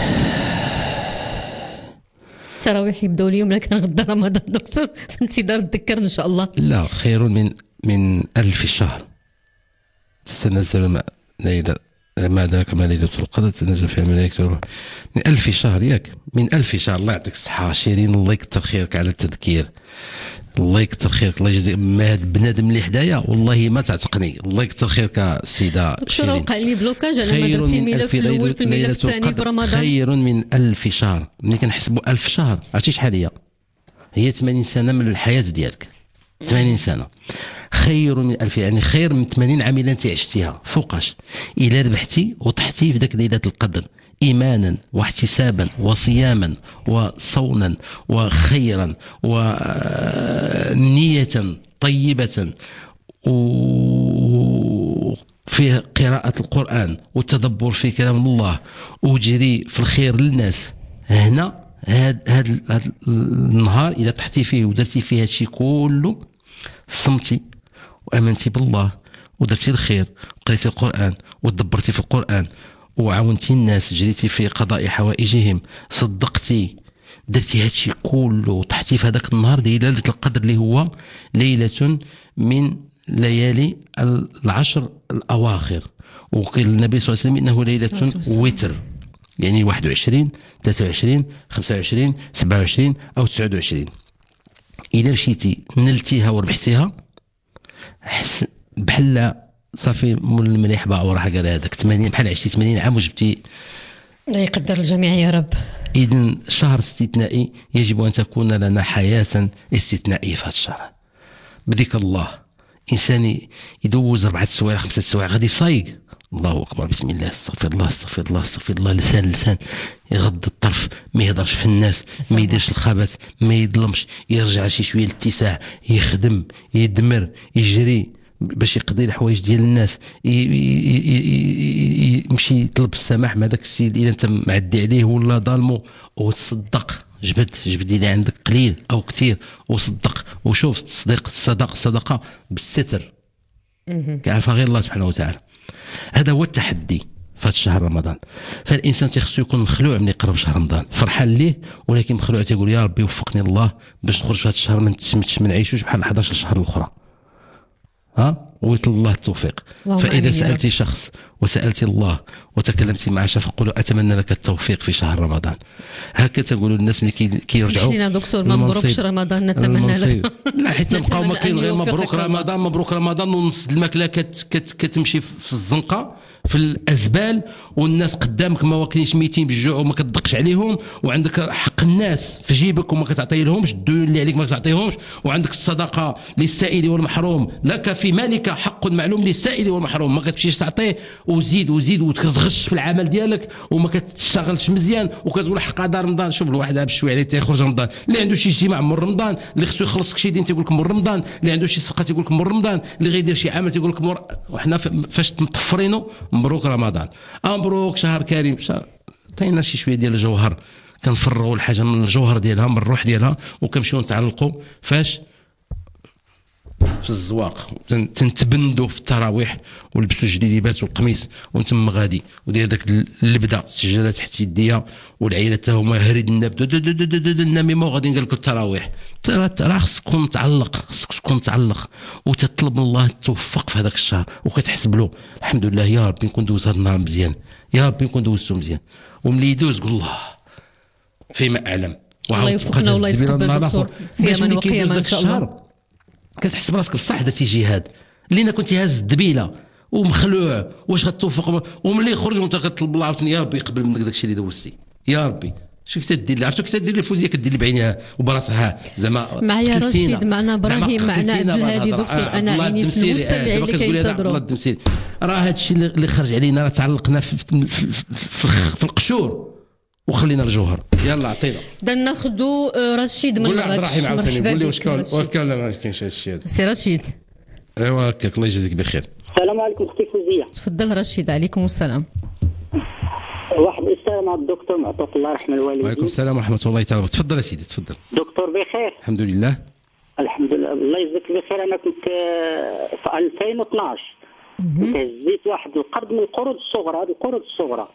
التراويح يبداو اليوم لكن غدا رمضان دكتور في انتظار تذكر إن شاء الله. لا خير من 1000 شهر. تتنزل ليلة ما أدراك ما ليلة القدر تنزل فيها الملائكة والروح من 1000 شهر ياك من 1000 شهر. الله يعطيك الصحة شيرين، الله يكثر خيرك على التذكير، الله يكثر خيرك، الله يجزيك. ما هاد بنادم اللي حدايا والله ما تعتقني. الله يكثر خيرك السيدة شيرين. دكتور وقع لي بلوكاج انا ما درتي ملف الاول في الملف الثاني في رمضان. خير من 1000 شهر. ملي كنحسبوا 1000 شهر عرفتي شحال هي 80 سنة من الحياة ديالك. 80 سنة خير من 1000، يعني خير من 80 عام اللي انت عشتيها. فوقاش إلا ربحتي وطحتي في ذاك ليلة القدر إيمانا واحتسابا وصياما وصونا وخيرا ونية طيبة وفي قراءة القرآن والتدبر في كلام الله وجري في الخير للناس. هنا هاد النهار إذا طحتي فيه ودرتي فيه هادشي كله، صمتي وأمنتي بالله ودرتي الخير وقريتي القرآن وتدبرتي في القرآن وعاونتي الناس، جريتي في قضاء حوائجهم، صدقتي، درتي هادشي كله وطحتي في هذاك النهار ديال ليلة القدر اللي هو ليلة من ليالي العشر الأواخر. وقيل النبي صلى الله عليه وسلم إنه ليلة وتر، يعني 21 23 25 27 أو 29. إلا مشيتي نلتيها وربحتيها حس بحال صافي مول المليح باع وراح قال هذاك 80 بحال عشتي 80 عام وجبتي. لا يقدر الجميع يا رب. إذن شهر استثنائي يجب أن تكون لنا حياة استثنائية في هذا الشهر بذكر الله. إنسان يدوز 4 سوايع 5 سوايع غادي صايق، الله أكبر، بسم الله، استغفر الله استغفر الله استغفر الله، لسان يغض الطرف، ما يهضرش في الناس، ما يديرش الخبث، ما يظلمش، يرجع شي شويه للاتساع، يخدم، يدمر، يجري باش يقضي الحوايج ديال الناس، يمشي يطلب السماح مع داك السيد الا انت معدي عليه ولا ظالمو، وتصدق، جبد اللي عندك قليل او كثير وصدق. وشوف الصدقه بالستر كعرفها غير الله سبحانه وتعالى. هذا هو التحدي في هذا الشهر رمضان. فالانسان تيخصو يكون مخلوع من يقرب شهر رمضان، فرحان ليه ولكن مخلوع، تيقول يا ربي وفقني الله باش نخرج في هذا الشهر ما نتسمتش، ما نعيشوش بحال 11 شهر الاخرى. ويطلب الله التوفيق. فإذا سألتي شخص وسألتي الله وتكلمتي معه فقولوا أتمنى لك التوفيق في شهر رمضان. هكذا تقولوا الناس ملي كيرجعوا. سمح دكتور، ما مبروكش رمضان، نتمنى لك. لا حيت نبقاو ما كاين غير مبروك رمضان مبروك رمضان، ونص الماكله كتمشي في الزنقه في الازبال، والناس قدامك ما واكلينش ميتين بالجوع وما كتدقش عليهم، وعندك حق الناس في جيبك وما كتعطي لهمش، الديون اللي عليك ما كتعطيهمش، وعندك الصدقه للسائل والمحروم، لك في مالك حق معلوم للسائل والمحروم، ما كتمشيش تعطيه وزيد وتغش في العمل ديالك وما كتشتغلش مزيان وكتقول حق هذا رمضان. شوف الواحد بشويه عليه تيخرج رمضان، اللي عنده شي اجتماع من رمضان، اللي خصو يخلص شي دين تيقول لك من رمضان، اللي عنده شي صفقه تيقول لك من رمضان، اللي غيدير شي عمل تيقول لك وحنا فاش مطفرينو مبروك رمضان، مبروك شهر كريم، شهر عطينا شي شويه ديال الجوهر، كنفرغوا الحاجه من الجوهر ديالها من الروح ديالها، وكنمشيو نتعلقوا فاش في الزواق، تنتبندوا في التراويح ولبسوا الجليبات والقميص ونتم غادي ودير داك اللبده السجاده تحت يديها، والعائله حتى هما هريد النميمه وغادي قال لك التراويح. راه خصك تكون متعلق وتطلب من الله التوفق في هذاك الشهر، وكتحسب له الحمد لله يا ربي نكون دوز هذا النهار مزيان، يا ربي نكون دوزته مزيان، وملي يدوز قول الله فيما اعلم. الله يوفقنا والله يتقبل دكتور صياما وقياما ان شاء الله. كتحس براسك بصح درتي جهاد، لينا كنتي هاز الدبيله ومخلوع واش غتوفق، وملي يخرج وانت كتطلب الله عاوتاني يا ربي يقبل منك داكشي اللي دوزتي، يا ربي شو كنت دير، عرفتو كنت دير الفوزيه كدير لي بعينها وبراسها زعما. معايا رشيد، معنا ابراهيم، معنا عبد الهادي. دكتور انا عيني في المستمعين اللي كينتظروا. راه هادشي اللي خرج علينا، راه تعلقنا في القشور وخلينا الجوهر. يلا عطينا ناخذوا رشيد من مراكش. مرحبا قول لي واش كان ما كاينش هادشي هذا. سي رشيد. ايوا هكاك، الله يجازيك بخير. السلام عليكم اختي فوزيه. تفضل رشيد. عليكم السلام. واحد السلام مع الدكتور معطوك الله يرحم الوالدين. وعليكم السلام ورحمه الله تعالى. تفضل سيدي تفضل. دكتور بخير؟ الحمد لله. الحمد لله الله يجزيك بخير. انا كنت في 2012 هزيت واحد القرض من القروض الصغرى، هذه القروض الصغرى.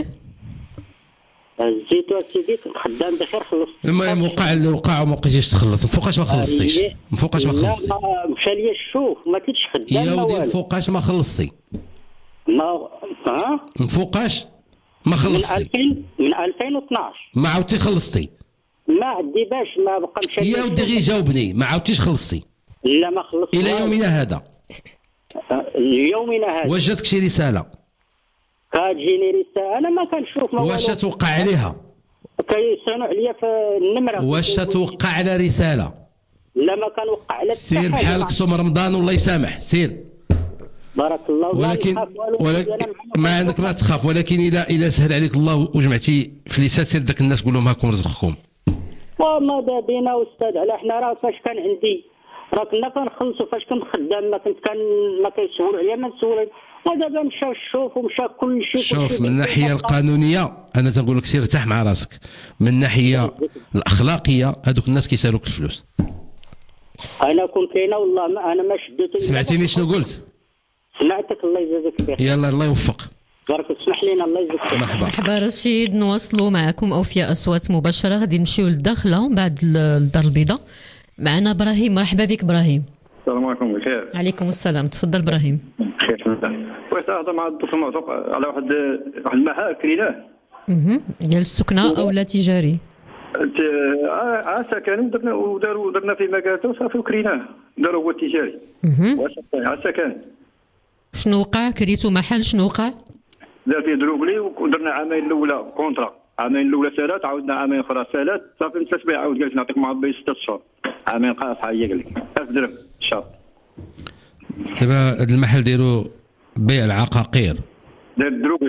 هزيتو سيدي، كنت خدام بخير، خلصت. المهم وقع وما بقيتيش تخلص. من فوقاش ما خلصتيش؟ من فوقاش ما خلصتي؟ لا مشى ليا الشوف، ما كنتش خدام يا ودي فوقاش ما خلصتي؟ ما من فوقاش ما خلصتي؟ من 2012 ما عاودتي خلصتي؟ ما عندي باش ما بقى مشى. يا ودي غير جاوبني، ما عاودتيش خلصتي؟ لا ما خلصت الى يومنا هذا. يومنا هذا واش جاتك شي رساله؟ كتجيني رساله انا ما كنشوف. واش توقع عليها؟ كيصونوا عليا في النمره. واش توقع على رساله؟ لا ما كنوقع على. سير بحالك صوم رمضان والله يسامح، سير. بارك الله. ولكن ما عندك ما تخاف، ولكن الى سهل عليك الله وجمعتي فليسات سير داك الناس قول لهم هاكم رزقكم. وما دابينا استاذ على حنا راه فاش كان عندي راه كنا كنخلصوا فاش كنت خدام ما كيسولوا عليا ما نسول. ودابا مشى الشوف ومشى كل شيء. شوف من الناحيه القانونيه انا تنقول لك سير ارتاح مع راسك، من الناحيه الاخلاقيه هذوك الناس كيسالوك الفلوس. انا كون كاينه والله انا ما شديت. سمعتيني شنو قلت؟ سمعتك الله يجازيك بخير. يلا الله يوفق. بارك اسمح لينا الله يجزيك بخير. مرحبا رشيد، نواصلوا معكم اوفياء اصوات مباشره. غادي نمشيو للداخله بعد الدار البيضاء. معنا ابراهيم، مرحبا بك ابراهيم. السلام عليكم. بخير. عليكم السلام، تفضل ابراهيم. بخير الحمد. بغيت نهضر مع الدكتور معتوق على واحد المحل كريناه. ديال السكنه او لا تجاري؟ سكن ودرنا في مكاتب وصافي وكريناه داروا هو التجاري. سكن. شنو وقع؟ كريتو محل شنو وقع؟ دار فيه دروبلي ودرنا عامين الاولى كونترا، عامين الاولى سالات، عاودنا عامين اخرى سالات، صافي متسبع عاود قالت نعطيك معبي 6 شهور. عامين قاصحه هي قال لك 1000 درهم الشهر. دابا هذا المحل ديروا بيع العقاقير. دار الدروبلي.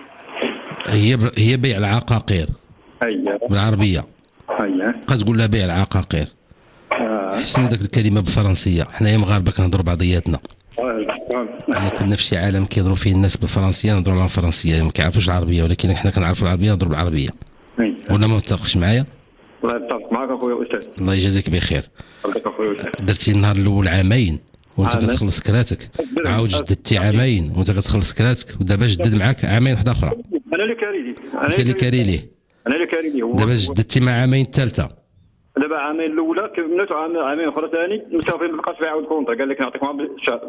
هي بيع العقاقير. اييه بالعربيه. اييه. كتقول لها بيع العقاقير. احسن داك الكلمه بالفرنسيه، حنايا مغاربه كنهضروا بعضياتنا. يعني كنا في شي عالم كيهضروا فيه الناس بالفرنسيه نهضروا معاهم بالفرنسيه، ما كيعرفوش العربيه، ولكن حنا كنعرفوا العربيه نهضروا بالعربيه. ولا ما متفقش معايا؟ الله يتفق معك اخويا استاذ. الله يجازيك بخير. درتي النهار الاول عامين وانت كتخلص كراتك، عاود جددتي عامين وانت كتخلص كراتك، ودابا جدد معاك عامين واحده اخرى. انا اللي كاري ليه. انت اللي كاري ليه. انا اللي كاري ليه. دابا جددتي مع عامين الثالثه. دابا عامين الاولى كملت عامين اخرى ثاني صافي ما بقاش يعاود كونتر، قال لك نعطيك معاه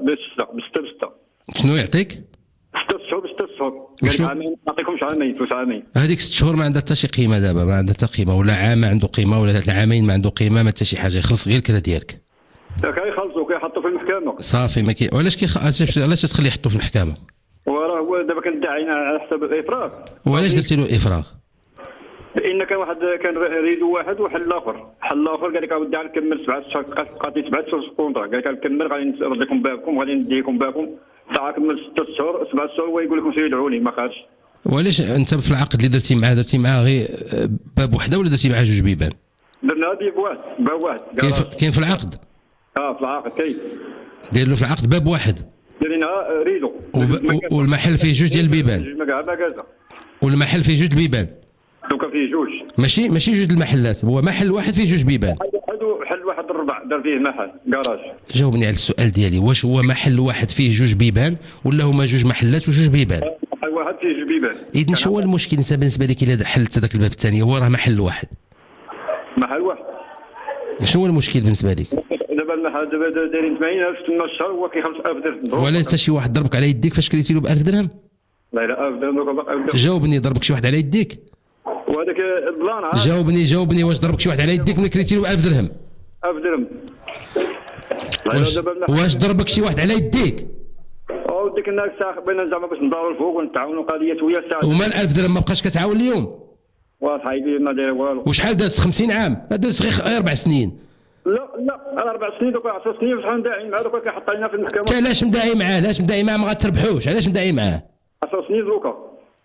ب6 شنو يعطيك؟ 6 شهور قال لك عامين ما نعطيكمش عامين فلوس عامين. هذيك 6 شهور ما عندها حتى شي قيمه، دابا ما عندها حتى قيمه، ولا عام عنده قيمه ولا 3 عامين ما عنده قيمه، ما حتى شي حاجه، يخلص غير الكرا ديالك. كيخلصوا كيحطوا في المحكمه صافي. ما علاش تخليه يحطوا في المحكمه؟ وراه هو دابا كندعي على حسب الافراغ. وعلاش درتي له افراغ؟ لان كان واحد كان ريدو واحد وحل الاخر، حل الاخر قال لك اودي نكمل 7 شهور، قعدتي 7 شهور كونترا، قال لك نكمل غادي نرد لكم بابكم غادي نديكم بابكم، ساعه كمل 6 شهور 7 شهور ويقول لكم سير يدعوني ما خرجش. وعلاش انت في العقد اللي درتي معاه غير باب وحده ولا درتي معاه 2 بيبان؟ درنا باب واحد. كاين في العقد؟ في العقد كاين. داير له في العقد باب واحد. دايرين ريدو. والمحل فيه 2 ديال البيبان. والمحل فيه 2 بيبان. دوكا فيه 2. ماشي 2 المحلات، هو محل واحد فيه 2 بيبان. هادو حل واحد الربع دار فيه محل كراج. جاوبني على السؤال ديالي، واش هو محل واحد فيه 2 بيبان ولا هما 2 محلات و2 بيبان؟ محل واحد فيه 2 بيبان. اذا شنو هو المشكل انت بالنسبه لك الا حلت هذاك الباب الثاني؟ هو راه محل واحد. محل واحد. شنو هو المشكل بالنسبه لك؟ دابا المحل دابا دايرين 80,000 في الشهر هو كيخلص 1000 درهم. ولا انت شي واحد ضربك على يديك فاش كريتي له ب 1000 درهم؟ لا 1000 درهم دوكا باقي. جاوبني، ضربك شي واحد على يديك؟ وهذاك البلان جاوبني واش ضربك شي واحد على يديك ملي كريتي له ب 1000 درهم؟ 1000 درهم. واش ضربك شي واحد على يديك؟ وديك الناس بينا زعما باش نداروا الفوق ونتعاونوا قضيه ويا الساعه. وما 1000 درهم ما بقاش كتعاون اليوم؟ وصاحبي ما داير والو. وشحال داز 50 عام؟ داز غير 4 سنين. لا 4 سنين دوكا 10 سنين شحال نداعي معاه دوكا كيحط علينا في المحكمه. انت علاش مداعي معاه؟ علاش مداعي معاه ما غتربحوش؟ علاش مداعي معاه؟ 10 سنين دوكا.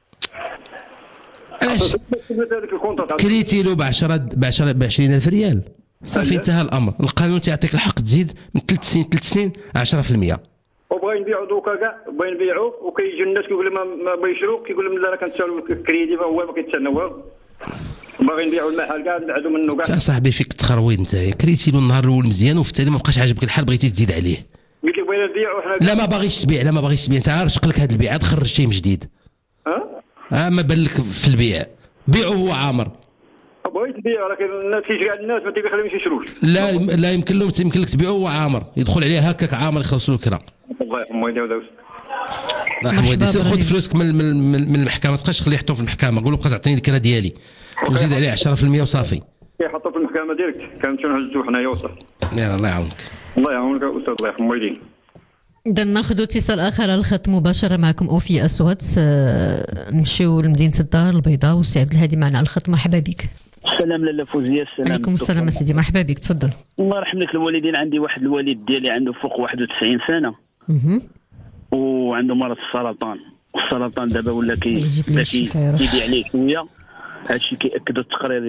علاش؟ كريتي له ب 20,000 ريال صافي انتهى الامر. القانون تيعطيك الحق تزيد من 3 سنين 10%. وبغا يبيعوا دوكا كاع بغا يبيعوا وكيجي الناس كيقول ما بيشروا كيقول لهم لا راه كنتسالوا الكريدي فهو ما كيتسنى والو. باغي نبيعوا المحل كاع نبعدوا منه كاع. انت صاحبي فيك تخرويض انت، كريتي له النهار الاول مزيان وفي الثاني ما بقاش عاجبك الحال بغيتي تزيد عليه. قلت لك بغينا نبيعوا حنا. لا ما باغيش تبيع، انت عارف شقلك هذا البيع عاد خرج شي من جديد. ما بان لك في البيع، بيعه هو عامر. بغيت نبيع ولكن الناس كيجي كاع الناس ما تيخليوش يشروش. لا يمكن لك تبيعه هو عامر، يدخل عليه هكاك عامر يخلص له الكرا. الله يرحمه والديه وداوس. مرحبا سير خذ فلوسك من المحكمه، ما تبقاش تخليه يحطو في المحكمه، قول له بقى تعطيني الكرا ديالي وزيد عليه 10% وصافي. كيحطو في المحكمه ديالك كنمشيو نهزو حنايا وصافي. يلا الله يعاونك. الله يعاونك استاذ، الله يرحم والديك. إذا ناخذ اتصال آخر على الخط مباشرة معكم أوفي أسود. نمشيو لمدينة الدار البيضاء والسي عبد الهادي معنا على الخط. مرحبا بك. السلام لاله فوزيه. السلام عليكم السلام سيدي، مرحبا بك، تفضل. الله يرحم لك الوالدين. عندي واحد الوالد ديالي عنده فوق 91 سنه وعنده مرض السرطان، والسرطان دابا ولا كيدي عليه شويه. هادشي كيأكدوا التقرير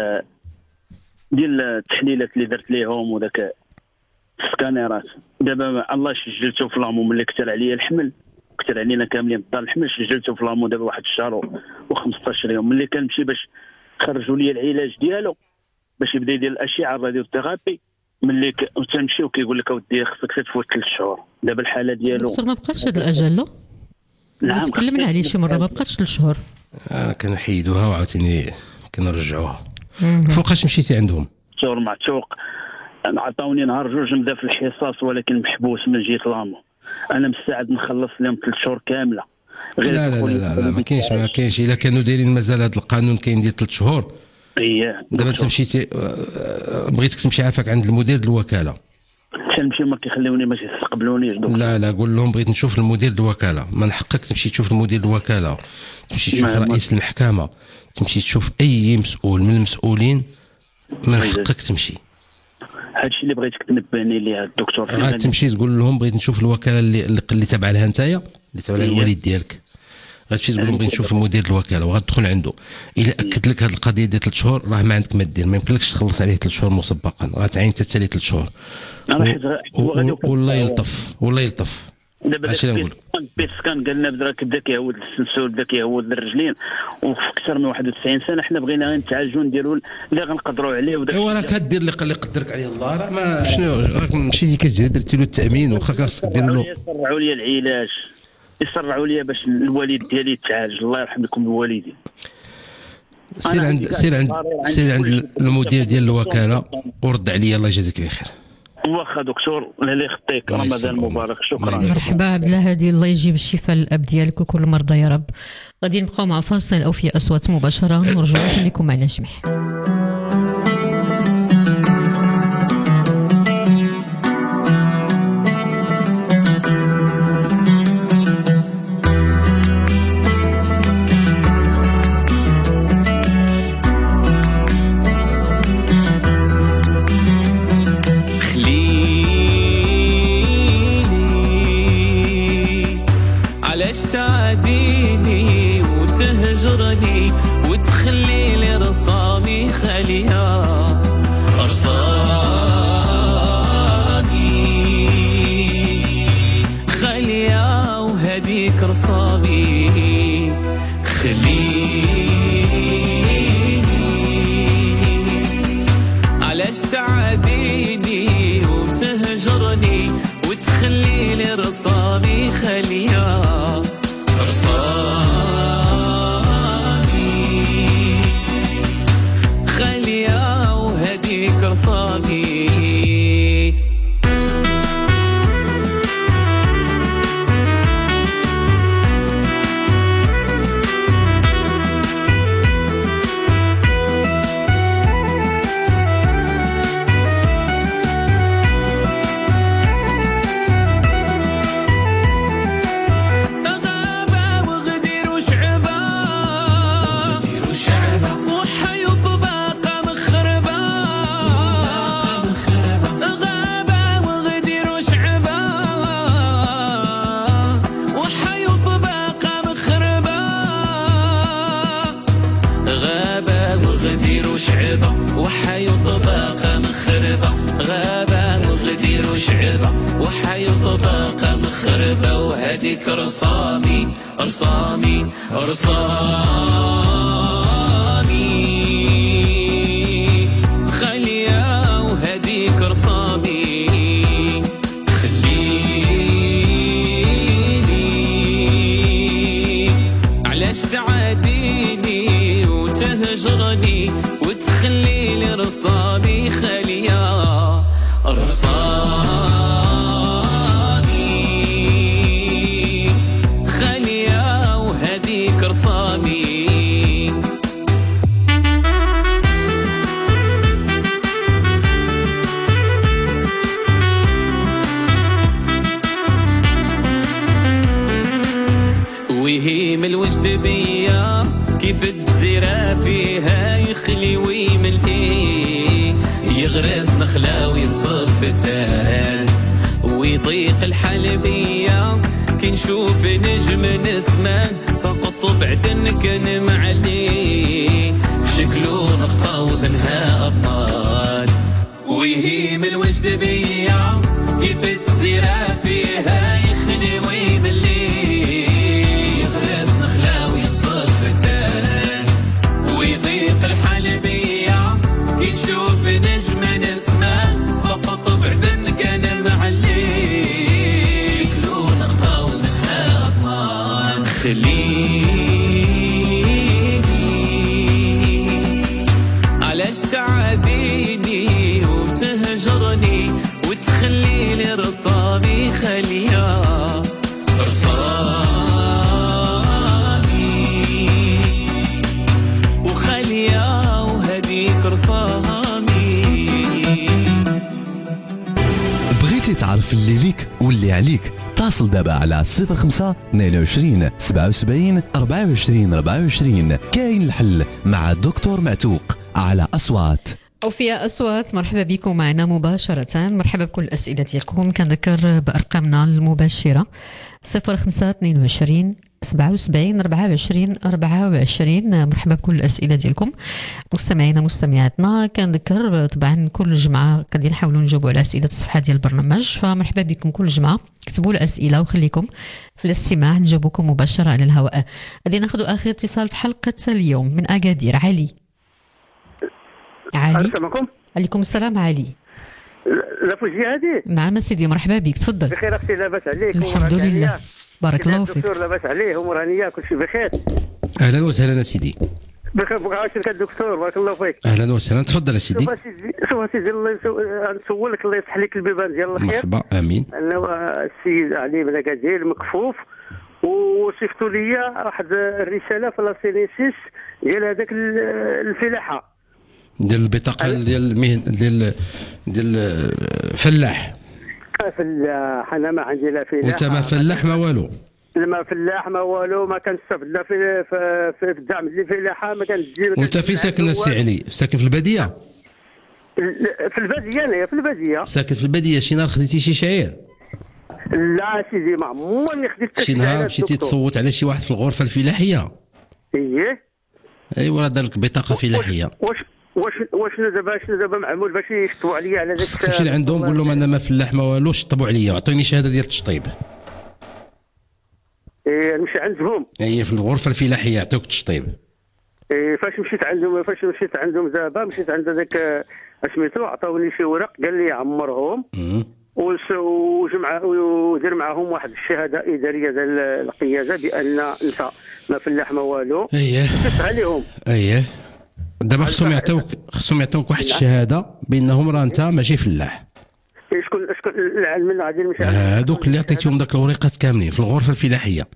ديال التحليلات اللي درت ليهم وداك السكانيرات. دابا الله سجلته في لامو ملي كثر عليا الحمل، كثر علينا كاملين الدار الحمل، سجلته في لامو دابا واحد الشهر و15 يوم. ملي كنمشي باش خرجوا لي العلاج ديالو باش يبدا يدير الاشعه الراديوثيرابي، ملي تنمشيو كيقول لك اودي خصك تفوت 3 شهور. دابا الحاله ديالو دكتور ما بقاتش هذا الاجل لا؟ نعم تكلمنا عليه شي مره، ما بقاتش 3 شهور. كنحيدوها وعاوتاني كنرجعوها. فوقاش مشيتي عندهم؟ دكتور معتوق عطاوني نهار 2 نبدا في الحصص، ولكن محبوس من جهه لامو. انا مستعد نخلص لهم 3 شهور كامله. لا لا لا لا ما كاينش الا كانوا دايرين مازال هذا القانون كاين ديال 3 شهور. دابا انت مشيتي بغيتك تمشي عافاك عند المدير ديال الوكاله، تنمشي ما كيخليوني باش يستقبلونيش. لا قول لهم بغيت نشوف المدير ديال الوكاله. من حقك تمشي تشوف المدير ديال الوكاله، تمشي تشوف رئيس المحكمه، تمشي تشوف اي مسؤول من المسؤولين، من حقك تمشي. هادشي اللي بغيتك تنبهني ليه الدكتور. غتمشي تقول لهم بغيت نشوف الوكاله اللي تابعه لها نتايا، اللي تابعه لها الوالد ديالك. غتمشي تقول لهم بغيت نشوف المدير الوكاله وغتدخل عنده. الا اكد لك هذه القضيه ديال 3 شهور راه ما عندك ما دير، ما يمكنلكش تخلص عليه 3 شهور مسبقا، غتعين حتى 3 شهور. والله يلطف والله يلطف. دابا البيت سكان قال لنا بدا كيهود السلسول، بدا كيهود الرجلين، وفي اكثر من 91 سنه. حنا بغينا غير نتعالجوا نديروا اللي غنقدروا عليه. ايوا راك كدير اللي قدرك عليه الله. راه ما شنو راك مشيتي كتجري درتي له التامين واخا خاصك دير له. يسرعوا لي العلاج، يسرعوا لي باش الوالد ديالي يتعالج. الله يرحم لكم الوالدين. سير عند المدير ديال الوكاله ورد عليا الله يجازيك بخير. واخا دكتور الله يخطيك، رمضان مبارك. شكرا. مرحبا عبد الهادي، الله يجيب الشفاء للاب ديالك وكل المرضى يا رب. غادي نبقاو مع فاصل او في اصوات مباشره، نرجو لكم معنا جميع. تعديني وتهجرني وتخلي لي رصامي خالية خالية وهديك رصامي خليني. علاش تعديني وتهجرني وتخلي لي رصامي خالية خالية وهديك رصامي. وهديك رصامي رصامي خالية وهديك رصامي خليني. علاش تعاديني وتهجرني وتخلي لي رصامي خالية رصامي الوجد بيا كيف التزرع فيها يخلي ويملي يغرس نخلة وينصف الدهان ويضيق الحال بيا كي نشوف نجم نسمه سقط بعدن كان معلي في شكله نقطة وزنها أبطال ويهيم الوجد بيا كيف تزرع فيها يخلي ويملي يغرس نخلة وينصف الدهان ويضيق الحال بيا كي نشوف نجم نسمه سقط بعدن كان معلي شكله نقطة وزنها أضمان خليني علاش تعاديني وتهجرني وتخلي لي رصامي خليا رصامي وخليا وهديك رصامي. بغيتي تعرف اللي ليك واللي عليك اتصل دابا على 05 22 77 24 24. كاين الحل مع الدكتور معتوق على أصوات. وفيها أصوات. مرحبا بكم معنا مباشرة. مرحبا بكل الأسئلة ديالكم. كنذكر بأرقامنا المباشرة 05 22 77 24 24. مرحبا بكل الأسئلة ديالكم مستمعينا مستمعاتنا. كنذكر طبعا كل جمعة قاعدين نحاولوا نجاوبوا على أسئلة الصفحة ديال البرنامج، فمرحبا بكم كل جمعة. كتبوا الأسئلة وخليكم في الاستماع نجاوبكم مباشرة على الهواء. غادي ناخذوا آخر اتصال في حلقة اليوم من أكادير. علي. السلام عليكم. عليكم السلام علي. لافوجي هادي. نعم سيدي مرحبا بك تفضل. بخير اختي لاباس عليك؟ الحمد لله بارك الله فيك. الدكتور لاباس عليه امور هانيه كل شيء بخير؟ اهلا وسهلا سيدي. بخير بك عاشرك الدكتور بارك الله فيك. اهلا وسهلا تفضل سيدي. شوف سيدي الله نسولك الله يصح لك البيبان ديال الخير. مرحبا امين. انا السيد علي من اكادير مكفوف وصيفطوا لي واحد الرساله في لاسينيسيس ديال هذاك الفلاحه ديال البطاقه ديال المهن ديال فلاح. فلاح انا ما عندي لا فلاح. وانت ما فلاح ما والو. ما فلاح ما والو ما كنستافد لا في الدعم اللي فلاحه ما كندير. وانت في ساكن السي علي؟ ساكن في الباديه؟ في الباديه انايا في الباديه. ساكن في الباديه. شي نهار خديتي شي شعير؟ لا سيدي ما عمرني خديت شي نهار مشيتي تصوت على شي واحد في الغرفه الفلاحيه؟ ايوا راه دار لك بطاقه فلاحيه. واش دابا معمول باش يشطبوا عليا على ذاك؟ تمشي لعندهم قول لهم انا ما فلاح ما والو شطبوا عليا عطوني شهاده ديال التشطيب. نمشي عندهم. هي في الغرفه الفلاحيه يعطيوك التشطيب. فاش مشيت عندهم دابا مشيت عند هذاك سميتو عطاوني شي ورق قال لي عمرهم وجمع ودير معاهم واحد الشهاده اداريه ديال القياده بان انت ما فلاح ما والو. شفتها لهم. دابا خصهم يعطوك واحد الشهاده بانهم راه انت ماشي فلاح. شكون العلم غادي نمشي هذوك اللي عطيتيهم داك الوريقات كاملين في الغرفه الفلاحيه.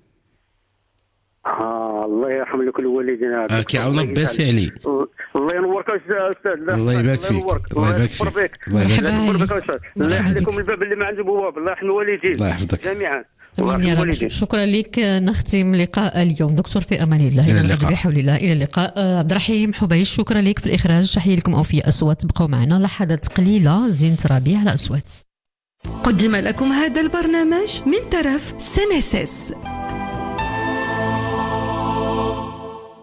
الله يرحم لك الوالدين هذا. كيعاونك باسي علي. الله ينورك استاذ. الله يبارك فيك. الله يبارك فيك. الله يحفظكم الباب اللي ما عنده بواب. الله يرحم الوالدين. الله يحفظك جميعا. امين يا رب. شكرا لك. نختم لقاء اليوم دكتور في امان الله. الى اللقاء بحول الله. الى اللقاء. عبد الرحيم حبيش شكرا لك في الاخراج. تحيه لكم اوفياء اصوات. بقوا معنا لحظات قليله. زين ترابي على اصوات. قدم لكم هذا البرنامج من طرف سنسس.